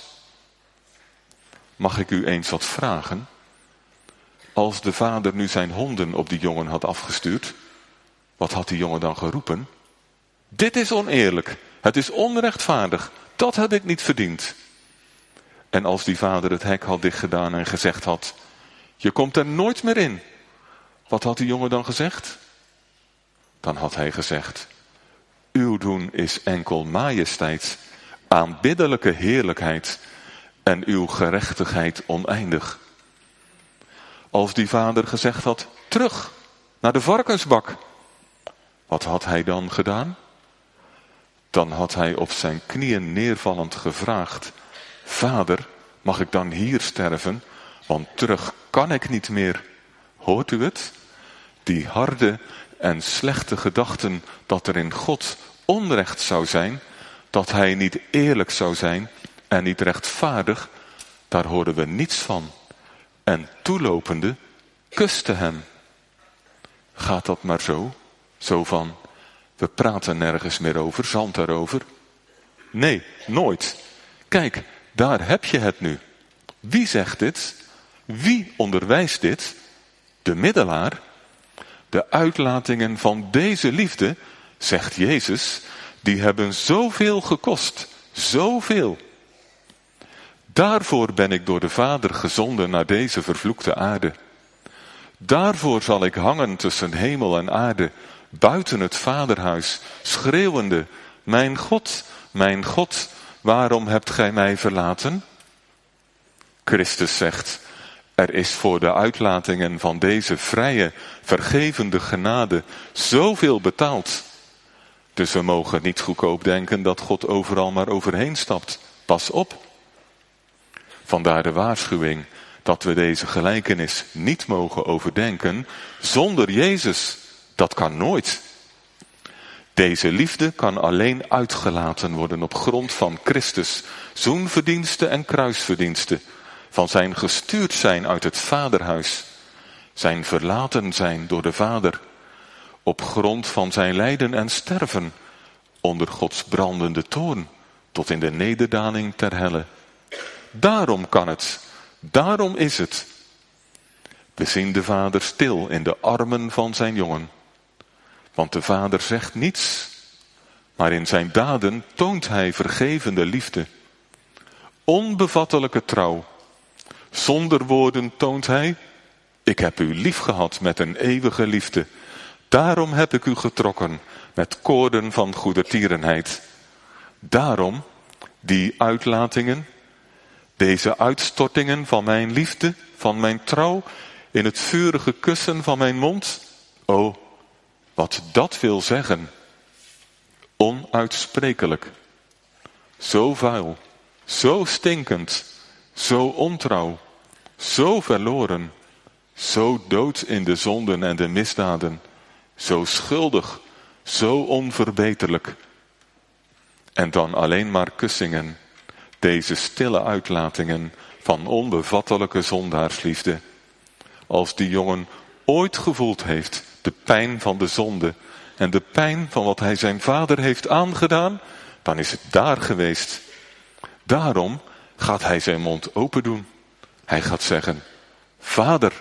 Mag ik u eens wat vragen? Als de vader nu zijn honden op die jongen had afgestuurd, wat had die jongen dan geroepen? Dit is oneerlijk, het is onrechtvaardig, dat heb ik niet verdiend. En als die vader het hek had dichtgedaan en gezegd had, je komt er nooit meer in. Wat had die jongen dan gezegd? Dan had hij gezegd, uw doen is enkel majesteit, aanbiddelijke heerlijkheid en uw gerechtigheid oneindig. Als die vader gezegd had, terug naar de varkensbak. Wat had hij dan gedaan? Dan had hij op zijn knieën neervallend gevraagd, Vader, mag ik dan hier sterven? Want terug kan ik niet meer. Hoort u het? Die harde en slechte gedachten dat er in God onrecht zou zijn, dat hij niet eerlijk zou zijn en niet rechtvaardig, daar hoorden we niets van. En toelopende kuste hem. Gaat dat maar zo? Zo van, we praten nergens meer over, zand daarover. Nee, nooit. Kijk, daar heb je het nu. Wie zegt dit? Wie onderwijst dit? De middelaar. De uitlatingen van deze liefde, zegt Jezus, die hebben zoveel gekost. Zoveel. Daarvoor ben ik door de Vader gezonden naar deze vervloekte aarde. Daarvoor zal ik hangen tussen hemel en aarde, buiten het vaderhuis, schreeuwende, mijn God, waarom hebt gij mij verlaten? Christus zegt, er is voor de uitlatingen van deze vrije, vergevende genade zoveel betaald. Dus we mogen niet goedkoop denken dat God overal maar overheen stapt. Pas op. Vandaar de waarschuwing dat we deze gelijkenis niet mogen overdenken zonder Jezus. Dat kan nooit. Deze liefde kan alleen uitgelaten worden op grond van Christus, zoenverdiensten en kruisverdiensten, van zijn gestuurd zijn uit het vaderhuis, zijn verlaten zijn door de Vader, op grond van zijn lijden en sterven, onder Gods brandende toorn, tot in de nederdaling ter helle. Daarom kan het, daarom is het. We zien de vader stil in de armen van zijn jongen. Want de vader zegt niets, maar in zijn daden toont hij vergevende liefde. Onbevattelijke trouw. Zonder woorden toont hij: ik heb u lief gehad met een eeuwige liefde. Daarom heb ik u getrokken met koorden van goedertierenheid. Daarom die uitlatingen, deze uitstortingen van mijn liefde, van mijn trouw, in het vurige kussen van mijn mond. O, wat dat wil zeggen. Onuitsprekelijk. Zo vuil, zo stinkend, zo ontrouw, zo verloren, zo dood in de zonden en de misdaden, zo schuldig, zo onverbeterlijk. En dan alleen maar kussingen, deze stille uitlatingen van onbevattelijke zondaarsliefde. Als die jongen ooit gevoeld heeft de pijn van de zonde en de pijn van wat hij zijn vader heeft aangedaan, dan is het daar geweest. Daarom gaat hij zijn mond open doen. Hij gaat zeggen: Vader.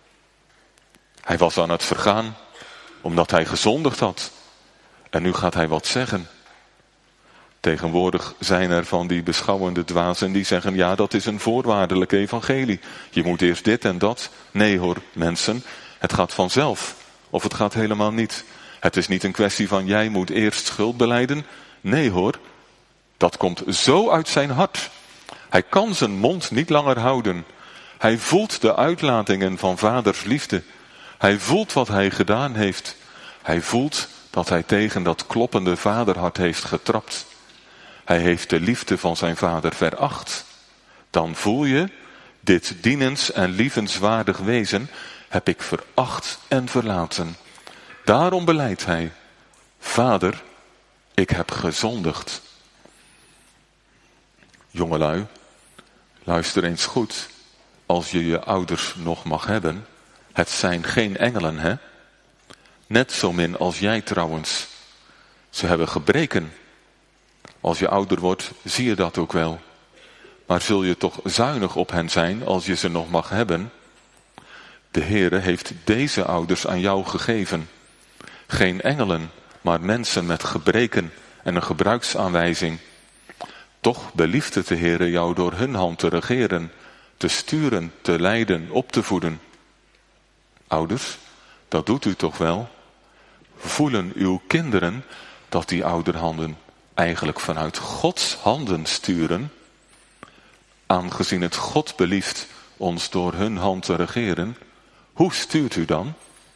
Hij was aan het vergaan, omdat hij gezondigd had. En nu gaat hij wat zeggen. Tegenwoordig zijn er van die beschouwende dwazen die zeggen: ja, dat is een voorwaardelijk evangelie. Je moet eerst dit en dat. Nee hoor, mensen, het gaat vanzelf. Of het gaat helemaal niet. Het is niet een kwestie van jij moet eerst schuld belijden. Nee hoor, dat komt zo uit zijn hart. Hij kan zijn mond niet langer houden. Hij voelt de uitlatingen van vaders liefde. Hij voelt wat hij gedaan heeft. Hij voelt dat hij tegen dat kloppende vaderhart heeft getrapt. Hij heeft de liefde van zijn vader veracht. Dan voel je, dit dienens- en lievenswaardig wezen heb ik veracht en verlaten. Daarom belijdt hij: Vader, ik heb gezondigd. Jongelui, luister eens goed. Als je je ouders nog mag hebben, het zijn geen engelen, hè? Net zo min als jij trouwens. Ze hebben gebreken. Als je ouder wordt, zie je dat ook wel. Maar zul je toch zuinig op hen zijn als je ze nog mag hebben? De Heere heeft deze ouders aan jou gegeven. Geen engelen, maar mensen met gebreken en een gebruiksaanwijzing. Toch belieft het de Heere jou door hun hand te regeren, te sturen, te leiden, op te voeden. Ouders, dat doet u toch wel? Voelen uw kinderen dat die ouderhanden eigenlijk vanuit Gods handen sturen? Aangezien het God belieft ons door hun hand te regeren, hoe stuurt u dan?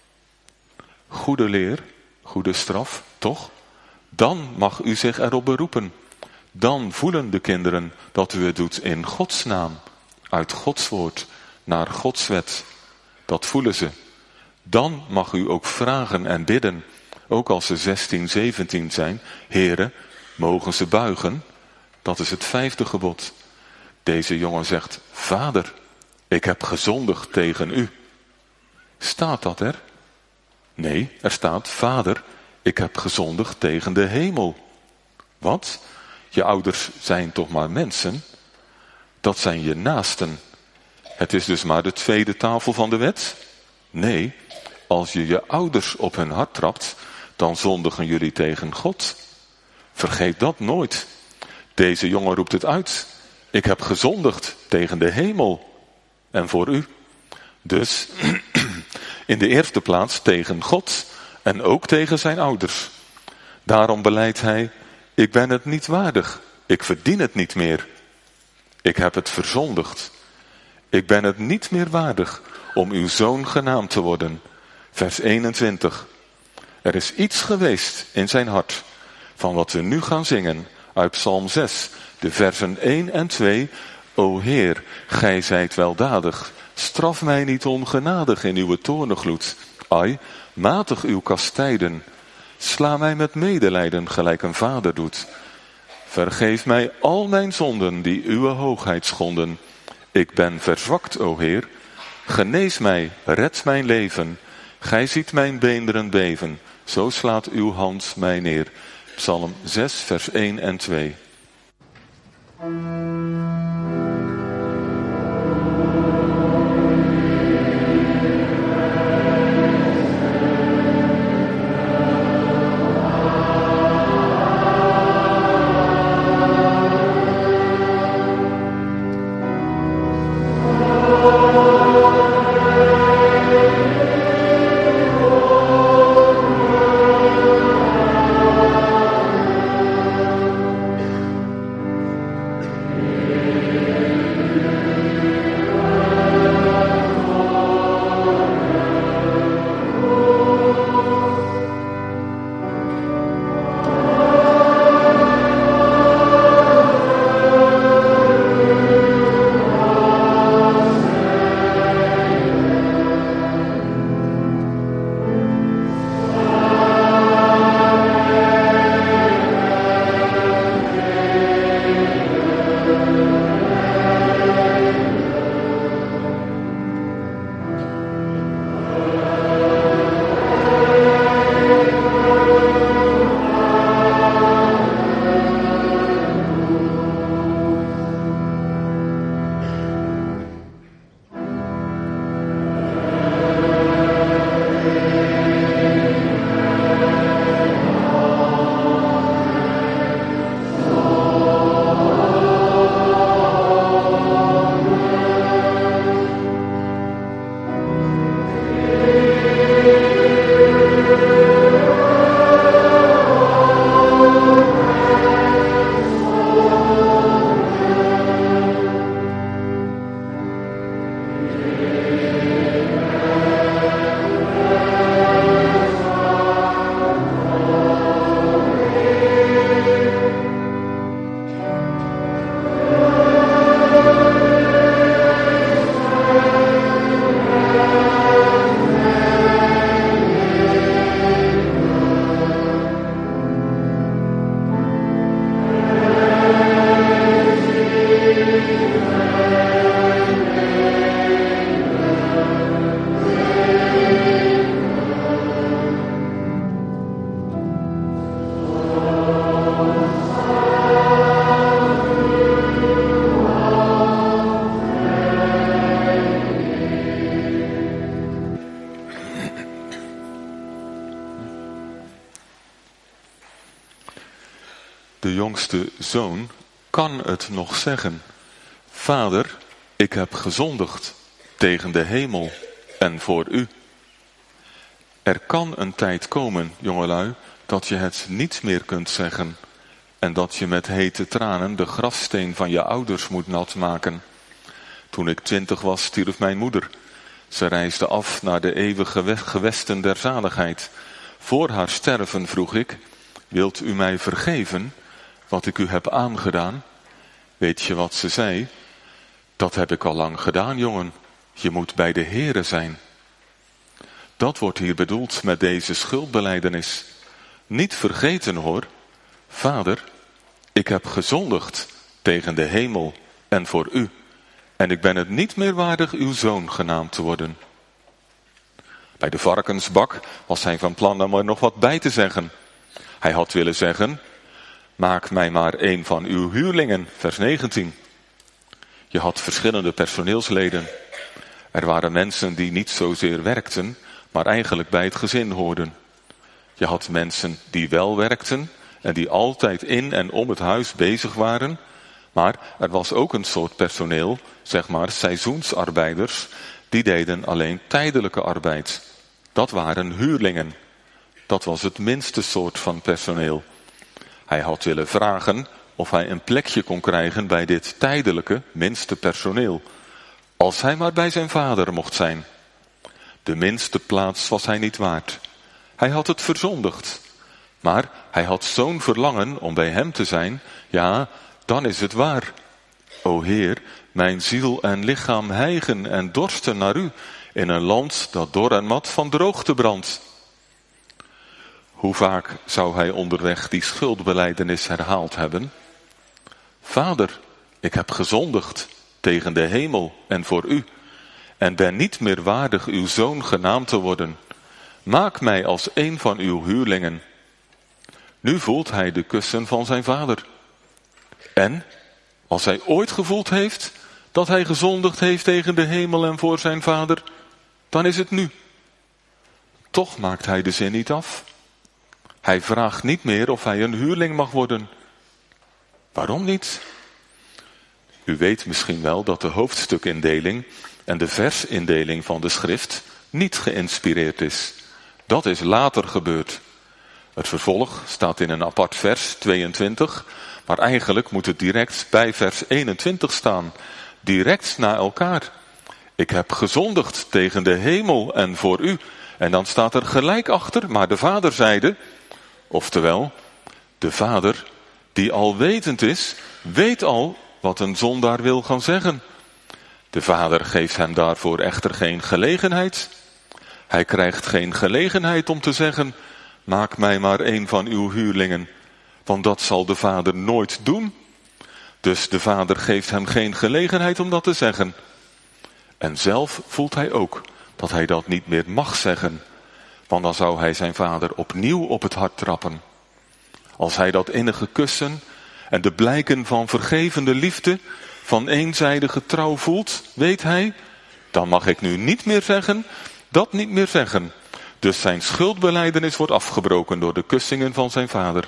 Goede leer, goede straf, toch? Dan mag u zich erop beroepen. Dan voelen de kinderen dat u het doet in Gods naam, uit Gods woord, naar Gods wet. Dat voelen ze. Dan mag u ook vragen en bidden, ook als ze 16, 17 zijn. Heere, mogen ze buigen? Dat is het 5e gebod. Deze jongen zegt: Vader, ik heb gezondigd tegen u. Staat dat er? Nee, er staat: Vader, ik heb gezondigd tegen de hemel. Wat? Je ouders zijn toch maar mensen? Dat zijn je naasten. Het is dus maar de tweede tafel van de wet? Nee, als je je ouders op hun hart trapt, dan zondigen jullie tegen God. Vergeet dat nooit. Deze jongen roept het uit: ik heb gezondigd tegen de hemel en voor u. Dus in de eerste plaats tegen God en ook tegen zijn ouders. Daarom belijdt hij: ik ben het niet waardig, ik verdien het niet meer. Ik heb het verzondigd. Ik ben het niet meer waardig om uw zoon genaamd te worden. Vers 21. Er is iets geweest in zijn hart van wat we nu gaan zingen uit Psalm 6, de versen 1 en 2. O Heer, gij zijt weldadig, straf mij niet ongenadig in uw toornengloed. Ai, matig uw kastijden, sla mij met medelijden gelijk een vader doet. Vergeef mij al mijn zonden die uw hoogheid schonden. Ik ben verzwakt, o Heer. Genees mij, red mijn leven. Gij ziet mijn beenderen beven. zo slaat uw hand mij neer. Psalm 6, vers 1 en 2. De jongste zoon kan het nog zeggen. Vader, ik heb gezondigd tegen de hemel en voor u. Er kan een tijd komen, jongelui, dat je het niet meer kunt zeggen en dat je met hete tranen de grafsteen van je ouders moet nat maken. Toen ik 20 was, stierf mijn moeder. Ze reisde af naar de eeuwige gewesten der zaligheid. Voor haar sterven vroeg ik, wilt u mij vergeven wat ik u heb aangedaan? Weet je wat ze zei? Dat heb ik al lang gedaan, jongen. Je moet bij de Here zijn. Dat wordt hier bedoeld met deze schuldbelijdenis. Niet vergeten hoor. Vader, ik heb gezondigd tegen de hemel en voor u. En ik ben het niet meer waardig uw zoon genaamd te worden. Bij de varkensbak was hij van plan om er nog wat bij te zeggen. Hij had willen zeggen, maak mij maar een van uw huurlingen, vers 19. Je had verschillende personeelsleden. Er waren mensen die niet zozeer werkten, maar eigenlijk bij het gezin hoorden. Je had mensen die wel werkten en die altijd in en om het huis bezig waren. Maar er was ook een soort personeel, zeg maar seizoensarbeiders, die deden alleen tijdelijke arbeid. Dat waren huurlingen. Dat was het minste soort van personeel. Hij had willen vragen of hij een plekje kon krijgen bij dit tijdelijke, minste personeel. Als hij maar bij zijn vader mocht zijn. De minste plaats was hij niet waard. Hij had het verzondigd. Maar hij had zo'n verlangen om bij hem te zijn, ja, dan is het waar. O Heer, mijn ziel en lichaam hijgen en dorsten naar u, in een land dat dor en mat van droogte brandt. Hoe vaak zou hij onderweg die schuldbelijdenis herhaald hebben? Vader, ik heb gezondigd tegen de hemel en voor u, en ben niet meer waardig uw zoon genaamd te worden. maak mij als een van uw huurlingen. Nu voelt hij de kussen van zijn vader. En als hij ooit gevoeld heeft dat hij gezondigd heeft tegen de hemel en voor zijn vader, dan is het nu. Toch maakt hij de zin niet af. Hij vraagt niet meer of hij een huurling mag worden. Waarom niet? U weet misschien wel dat de hoofdstukindeling en de versindeling van de schrift niet geïnspireerd is. Dat is later gebeurd. Het vervolg staat in een apart vers, 22, maar eigenlijk moet het direct bij vers 21 staan. Direct na elkaar. Ik heb gezondigd tegen de hemel en voor u. En dan staat er gelijk achter, maar de vader zeide, oftewel, de vader die alwetend is, weet al wat een zondaar wil gaan zeggen. De vader geeft hem daarvoor echter geen gelegenheid. Hij krijgt geen gelegenheid om te zeggen, maak mij maar een van uw huurlingen, want dat zal de vader nooit doen. Dus de vader geeft hem geen gelegenheid om dat te zeggen. En zelf voelt hij ook dat hij dat niet meer mag zeggen, want dan zou hij zijn vader opnieuw op het hart trappen. Als hij dat innige kussen en de blijken van vergevende liefde, van eenzijdige trouw voelt, weet hij, dan mag ik nu niet meer zeggen, dat niet meer zeggen. Dus zijn schuldbelijdenis wordt afgebroken door de kussingen van zijn vader.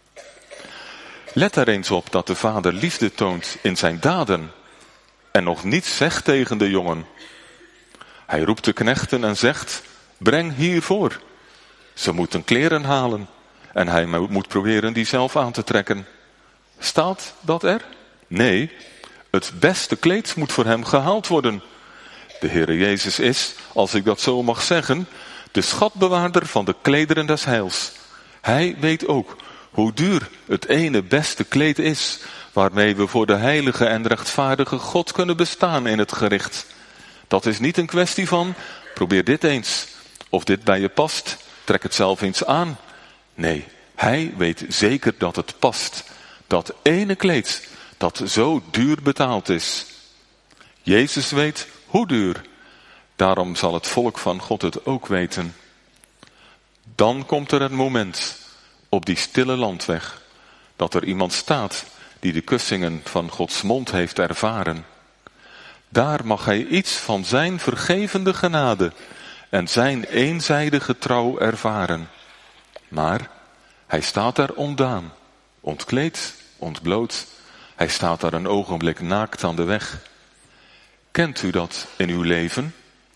Let er eens op dat de vader liefde toont in zijn daden en nog niets zegt tegen de jongen. Hij roept de knechten en zegt, breng hiervoor. Ze moeten kleren halen en hij moet proberen die zelf aan te trekken. Staat dat er? Nee, het beste kleed moet voor hem gehaald worden. De Heere Jezus is, als ik dat zo mag zeggen, de schatbewaarder van de klederen des heils. Hij weet ook hoe duur het ene beste kleed is, waarmee we voor de heilige en rechtvaardige God kunnen bestaan in het gericht. Dat is niet een kwestie van, probeer dit eens, of dit bij je past, trek het zelf eens aan. Nee, hij weet zeker dat het past. Dat ene kleed dat zo duur betaald is. Jezus weet hoe duur. Daarom zal het volk van God het ook weten. Dan komt er het moment op die stille landweg dat er iemand staat die de kussingen van Gods mond heeft ervaren. Daar mag hij iets van zijn vergevende genade en zijn eenzijdige trouw ervaren. Maar hij staat daar ontdaan, ontkleed, ontbloot. Hij staat daar een ogenblik naakt aan de weg. Kent u dat in uw leven?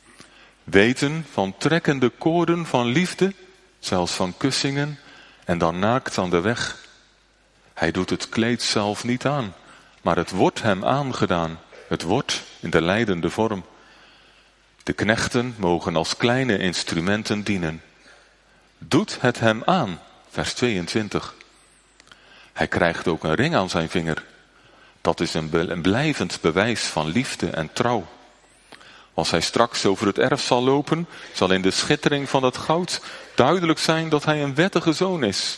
Weten van trekkende koorden van liefde, zelfs van kussingen, en dan naakt aan de weg. Hij doet het kleed zelf niet aan, maar het wordt hem aangedaan. Het wordt in de lijdende vorm. De knechten mogen als kleine instrumenten dienen. Doet het hem aan, vers 22. Hij krijgt ook een ring aan zijn vinger. Dat is een blijvend bewijs van liefde en trouw. Als hij straks over het erf zal lopen, zal in de schittering van dat goud duidelijk zijn dat hij een wettige zoon is.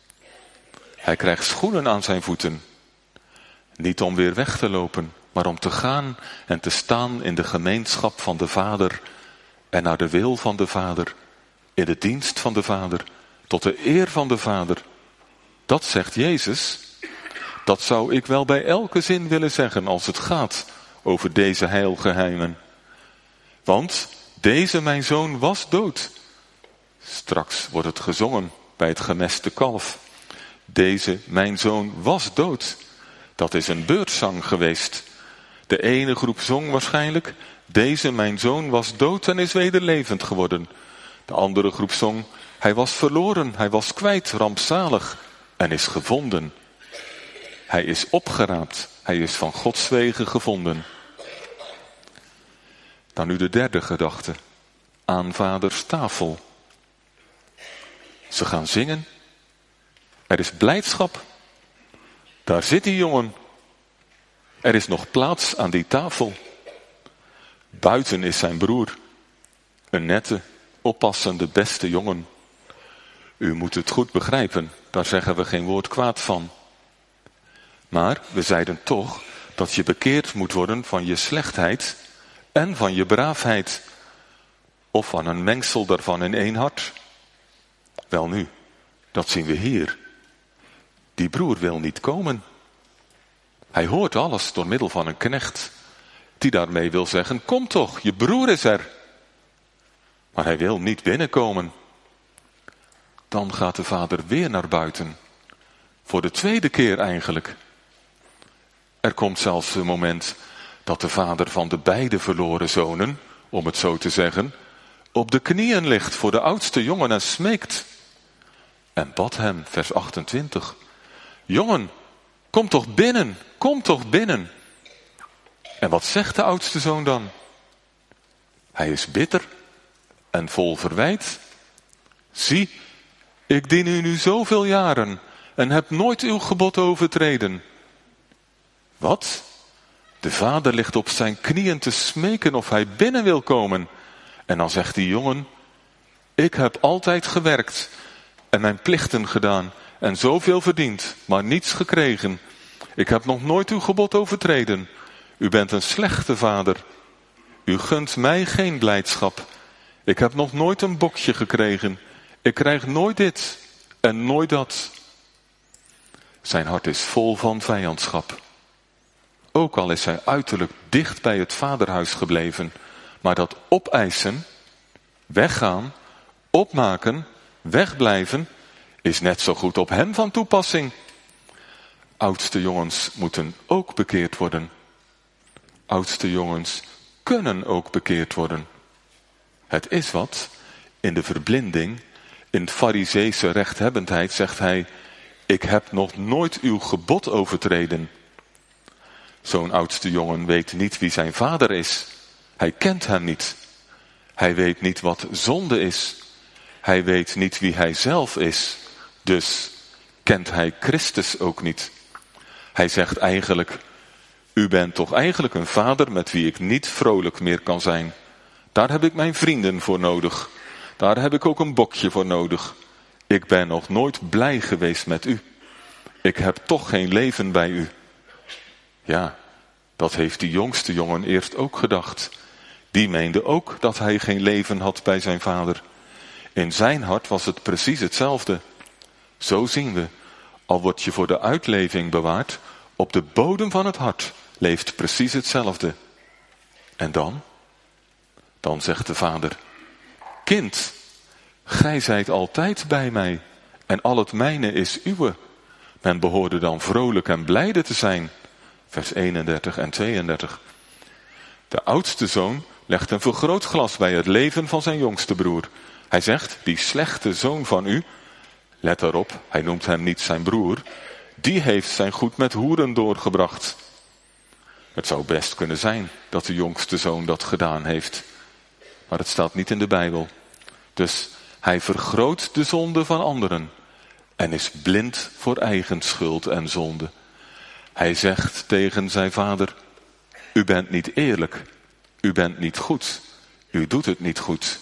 Hij krijgt schoenen aan zijn voeten. Niet om weer weg te lopen, maar om te gaan en te staan in de gemeenschap van de Vader en naar de wil van de Vader, in de dienst van de Vader, tot de eer van de Vader. Dat zegt Jezus. Dat zou ik wel bij elke zin willen zeggen als het gaat over deze heilgeheimen. Want deze mijn zoon was dood. Straks wordt het gezongen bij het gemeste kalf. Deze mijn zoon was dood. Dat is een beurtzang geweest. De ene groep zong waarschijnlijk, deze mijn zoon was dood en is weder levend geworden. De andere groep zong, hij was verloren, hij was kwijt, rampzalig en is gevonden. Hij is opgeraapt, hij is van Gods wegen gevonden. Dan nu de derde gedachte, aan vaders tafel. Ze gaan zingen, er is blijdschap. Daar zit die jongen. Er is nog plaats aan die tafel. Buiten is zijn broer, een nette, oppassende, beste jongen. U moet het goed begrijpen, daar zeggen we geen woord kwaad van. Maar we zeiden toch dat je bekeerd moet worden van je slechtheid en van je braafheid. of van een mengsel daarvan in één hart? Welnu, dat zien we hier. Die broer wil niet komen. Hij hoort alles door middel van een knecht, die daarmee wil zeggen, kom toch, je broer is er. Maar hij wil niet binnenkomen. Dan gaat de vader weer naar buiten. Voor de tweede keer eigenlijk. Er komt zelfs een moment dat de vader van de beide verloren zonen, om het zo te zeggen, op de knieën ligt voor de oudste jongen en smeekt. En bad hem, vers 28. Jongen, kom toch binnen, kom toch binnen. En wat zegt de oudste zoon dan? Hij is bitter en vol verwijt. Zie, ik dien u nu zoveel jaren en heb nooit uw gebod overtreden. Wat? De vader ligt op zijn knieën te smeken of hij binnen wil komen. En dan zegt die jongen, ik heb altijd gewerkt en mijn plichten gedaan en zoveel verdiend, maar niets gekregen. Ik heb nog nooit uw gebod overtreden. U bent een slechte vader. U gunt mij geen blijdschap. Ik heb nog nooit een bokje gekregen. Ik krijg nooit dit en nooit dat. Zijn hart is vol van vijandschap. Ook al is hij uiterlijk dicht bij het vaderhuis gebleven, maar dat opeisen, weggaan, opmaken, wegblijven, is net zo goed op hem van toepassing. Oudste jongens moeten ook bekeerd worden. Oudste jongens kunnen ook bekeerd worden. Het is wat, in de verblinding, in fariseese rechthebbendheid zegt hij, ik heb nog nooit uw gebod overtreden. Zo'n oudste jongen weet niet wie zijn vader is. Hij kent hem niet. Hij weet niet wat zonde is. Hij weet niet wie hij zelf is. Dus kent hij Christus ook niet. Hij zegt eigenlijk, u bent toch eigenlijk een vader met wie ik niet vrolijk meer kan zijn. Daar heb ik mijn vrienden voor nodig. Daar heb ik ook een bokje voor nodig. Ik ben nog nooit blij geweest met u. Ik heb toch geen leven bij u. Ja, dat heeft die jongste jongen eerst ook gedacht. Die meende ook dat hij geen leven had bij zijn vader. In zijn hart was het precies hetzelfde. Zo zien we, al word je voor de uitleving bewaard, op de bodem van het hart leeft precies hetzelfde. En dan? Dan zegt de vader, kind, gij zijt altijd bij mij en al het mijne is uwe. Men behoorde dan vrolijk en blijde te zijn. Vers 31 en 32. De oudste zoon legt een vergrootglas bij het leven van zijn jongste broer. Hij zegt, die slechte zoon van u, let daarop, hij noemt hem niet zijn broer, die heeft zijn goed met hoeren doorgebracht. Het zou best kunnen zijn dat de jongste zoon dat gedaan heeft. Maar het staat niet in de Bijbel. Dus hij vergroot de zonde van anderen en is blind voor eigen schuld en zonde. Hij zegt tegen zijn vader, u bent niet eerlijk, u bent niet goed, u doet het niet goed.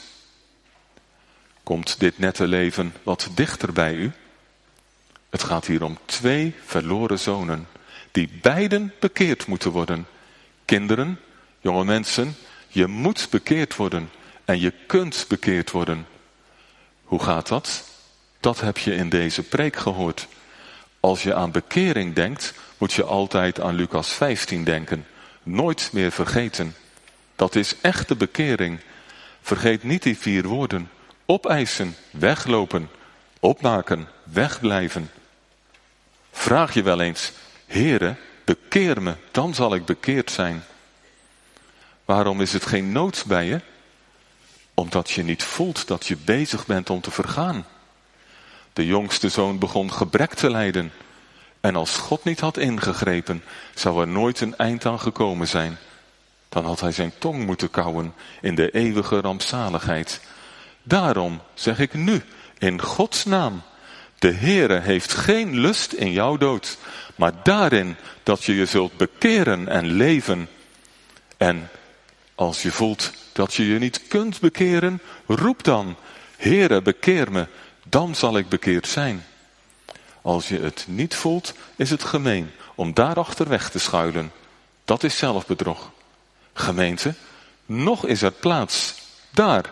Komt dit nette leven wat dichter bij u? Het gaat hier om 2 verloren zonen, die beiden bekeerd moeten worden. Kinderen, jonge mensen, je moet bekeerd worden en je kunt bekeerd worden. Hoe gaat dat? Dat heb je in deze preek gehoord. Als je aan bekering denkt, moet je altijd aan Lucas 15 denken. Nooit meer vergeten. Dat is echte bekering. Vergeet niet die 4 woorden. Opeisen, weglopen, opmaken, wegblijven. Vraag je wel eens, Heere, bekeer me, dan zal ik bekeerd zijn. Waarom is het geen nood bij je? Omdat je niet voelt dat je bezig bent om te vergaan. De jongste zoon begon gebrek te lijden. En als God niet had ingegrepen, zou er nooit een eind aan gekomen zijn. Dan had hij zijn tong moeten kauwen in de eeuwige rampzaligheid. Daarom zeg ik nu, in Gods naam, de Heere heeft geen lust in jouw dood, maar daarin dat je je zult bekeren en leven. En als je voelt dat je je niet kunt bekeren, roep dan, Heere, bekeer me, dan zal ik bekeerd zijn. Als je het niet voelt, is het gemeen om daarachter weg te schuilen. Dat is zelfbedrog. Gemeente, nog is er plaats. Daar,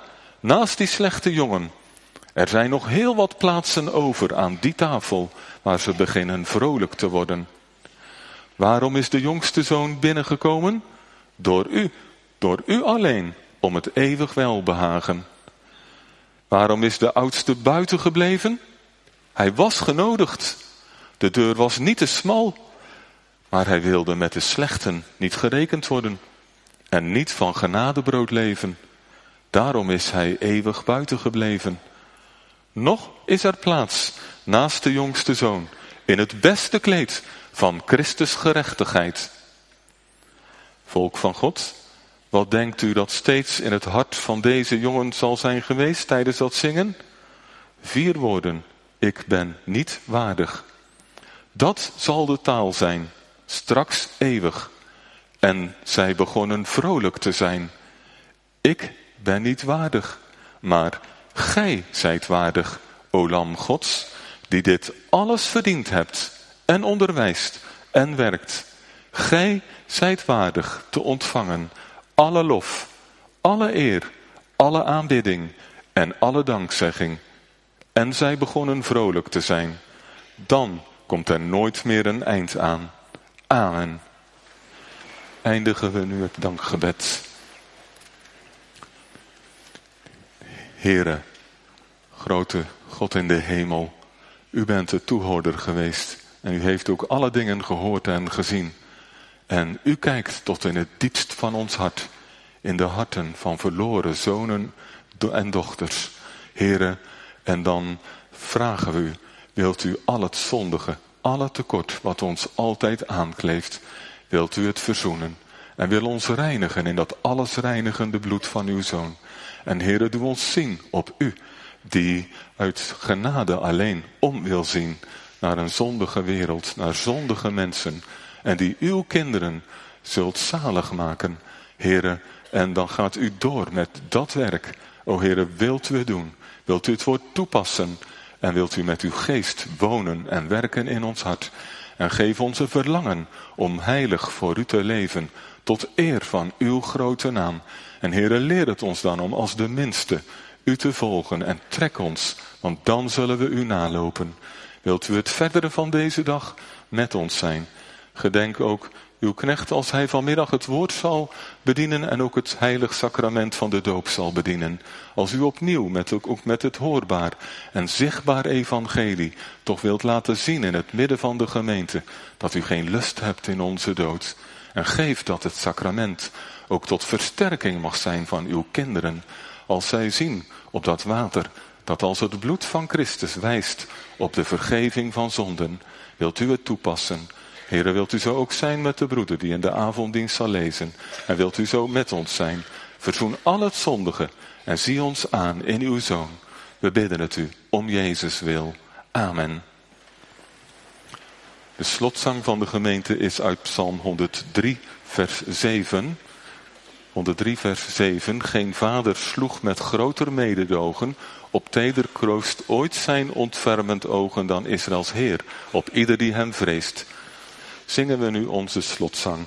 naast die slechte jongen. Er zijn nog heel wat plaatsen over aan die tafel waar ze beginnen vrolijk te worden. Waarom is de jongste zoon binnengekomen? Door u alleen, om het eeuwig welbehagen. Waarom is de oudste buiten gebleven? Hij was genodigd. De deur was niet te smal, maar hij wilde met de slechten niet gerekend worden en niet van genadebrood leven. Daarom is hij eeuwig buiten gebleven. Nog is er plaats naast de jongste zoon in het beste kleed van Christus gerechtigheid. Volk van God, wat denkt u dat steeds in het hart van deze jongen zal zijn geweest tijdens dat zingen? 4 woorden, ik ben niet waardig. Dat zal de taal zijn, straks eeuwig. En zij begonnen vrolijk te zijn. Ik ben niet waardig, maar gij zijt waardig, o Lam Gods, die dit alles verdiend hebt en onderwijst en werkt. Gij zijt waardig te ontvangen alle lof, alle eer, alle aanbidding en alle dankzegging. En zij begonnen vrolijk te zijn. Dan komt er nooit meer een eind aan. Amen. Eindigen we nu het dankgebed. Heere, grote God in de hemel, u bent de toehoorder geweest en u heeft ook alle dingen gehoord en gezien. En u kijkt tot in het diepst van ons hart, in de harten van verloren zonen en dochters. Heere, en dan vragen we u, wilt u al het zondige, alle tekort wat ons altijd aankleeft, wilt u het verzoenen en wil ons reinigen in dat alles reinigende bloed van uw Zoon. En Heere, doe ons zien op u, die uit genade alleen om wil zien naar een zondige wereld, naar zondige mensen, en die uw kinderen zult zalig maken, Heere. En dan gaat u door met dat werk. O Heere, wilt u het doen? Wilt u het woord toepassen? En wilt u met uw geest wonen en werken in ons hart? En geef ons een verlangen om heilig voor u te leven, tot eer van uw grote naam. En Heere, leer het ons dan om als de minste u te volgen en trek ons, want dan zullen we u nalopen. Wilt u het verdere van deze dag met ons zijn? Gedenk ook uw knecht als hij vanmiddag het woord zal bedienen en ook het heilig sacrament van de doop zal bedienen. Als u opnieuw ook met het hoorbaar en zichtbaar evangelie toch wilt laten zien in het midden van de gemeente dat u geen lust hebt in onze dood. En geef dat het sacrament ook tot versterking mag zijn van uw kinderen. Als zij zien op dat water dat als het bloed van Christus wijst op de vergeving van zonden, wilt u het toepassen. Heere, wilt u zo ook zijn met de broeder die in de avonddienst zal lezen. En wilt u zo met ons zijn. Verzoen al het zondige en zie ons aan in uw Zoon. We bidden het u om Jezus wil. Amen. De slotzang van de gemeente is uit Psalm 103 vers 7. 103 vers 7. Geen vader sloeg met groter mededogen op teder kroost ooit zijn ontfermend ogen dan Israëls Heer, op ieder die hem vreest. Zingen we nu onze slotzang.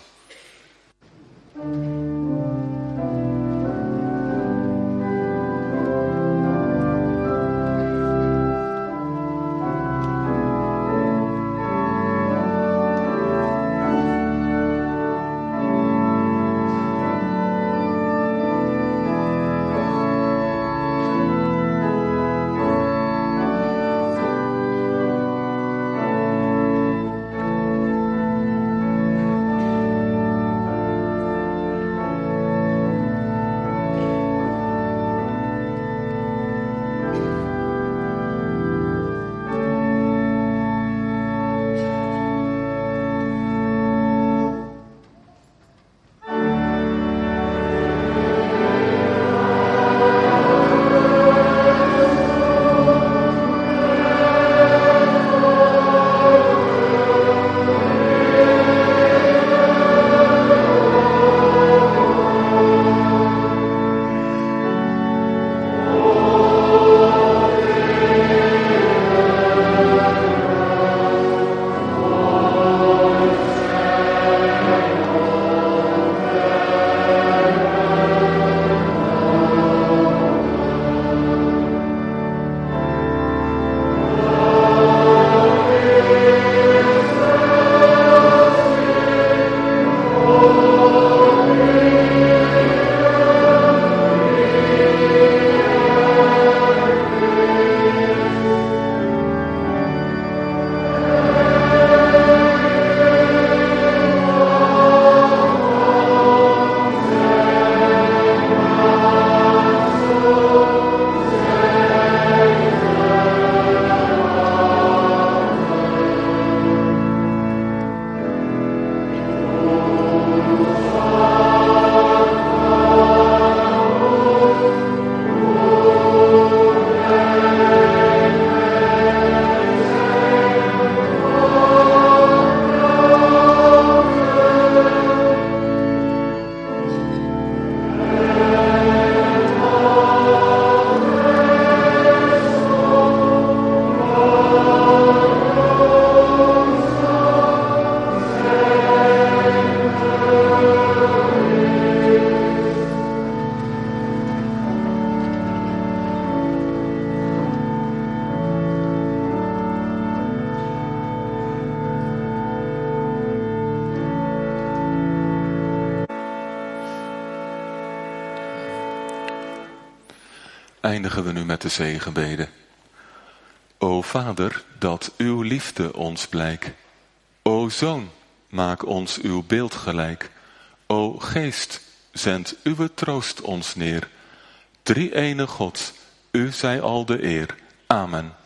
eindigen we nu met de zegenbede. O Vader, dat uw liefde ons blijk. O Zoon, maak ons uw beeld gelijk. O Geest, zend uw troost ons neer. Drie-ene God, u zij al de eer. Amen.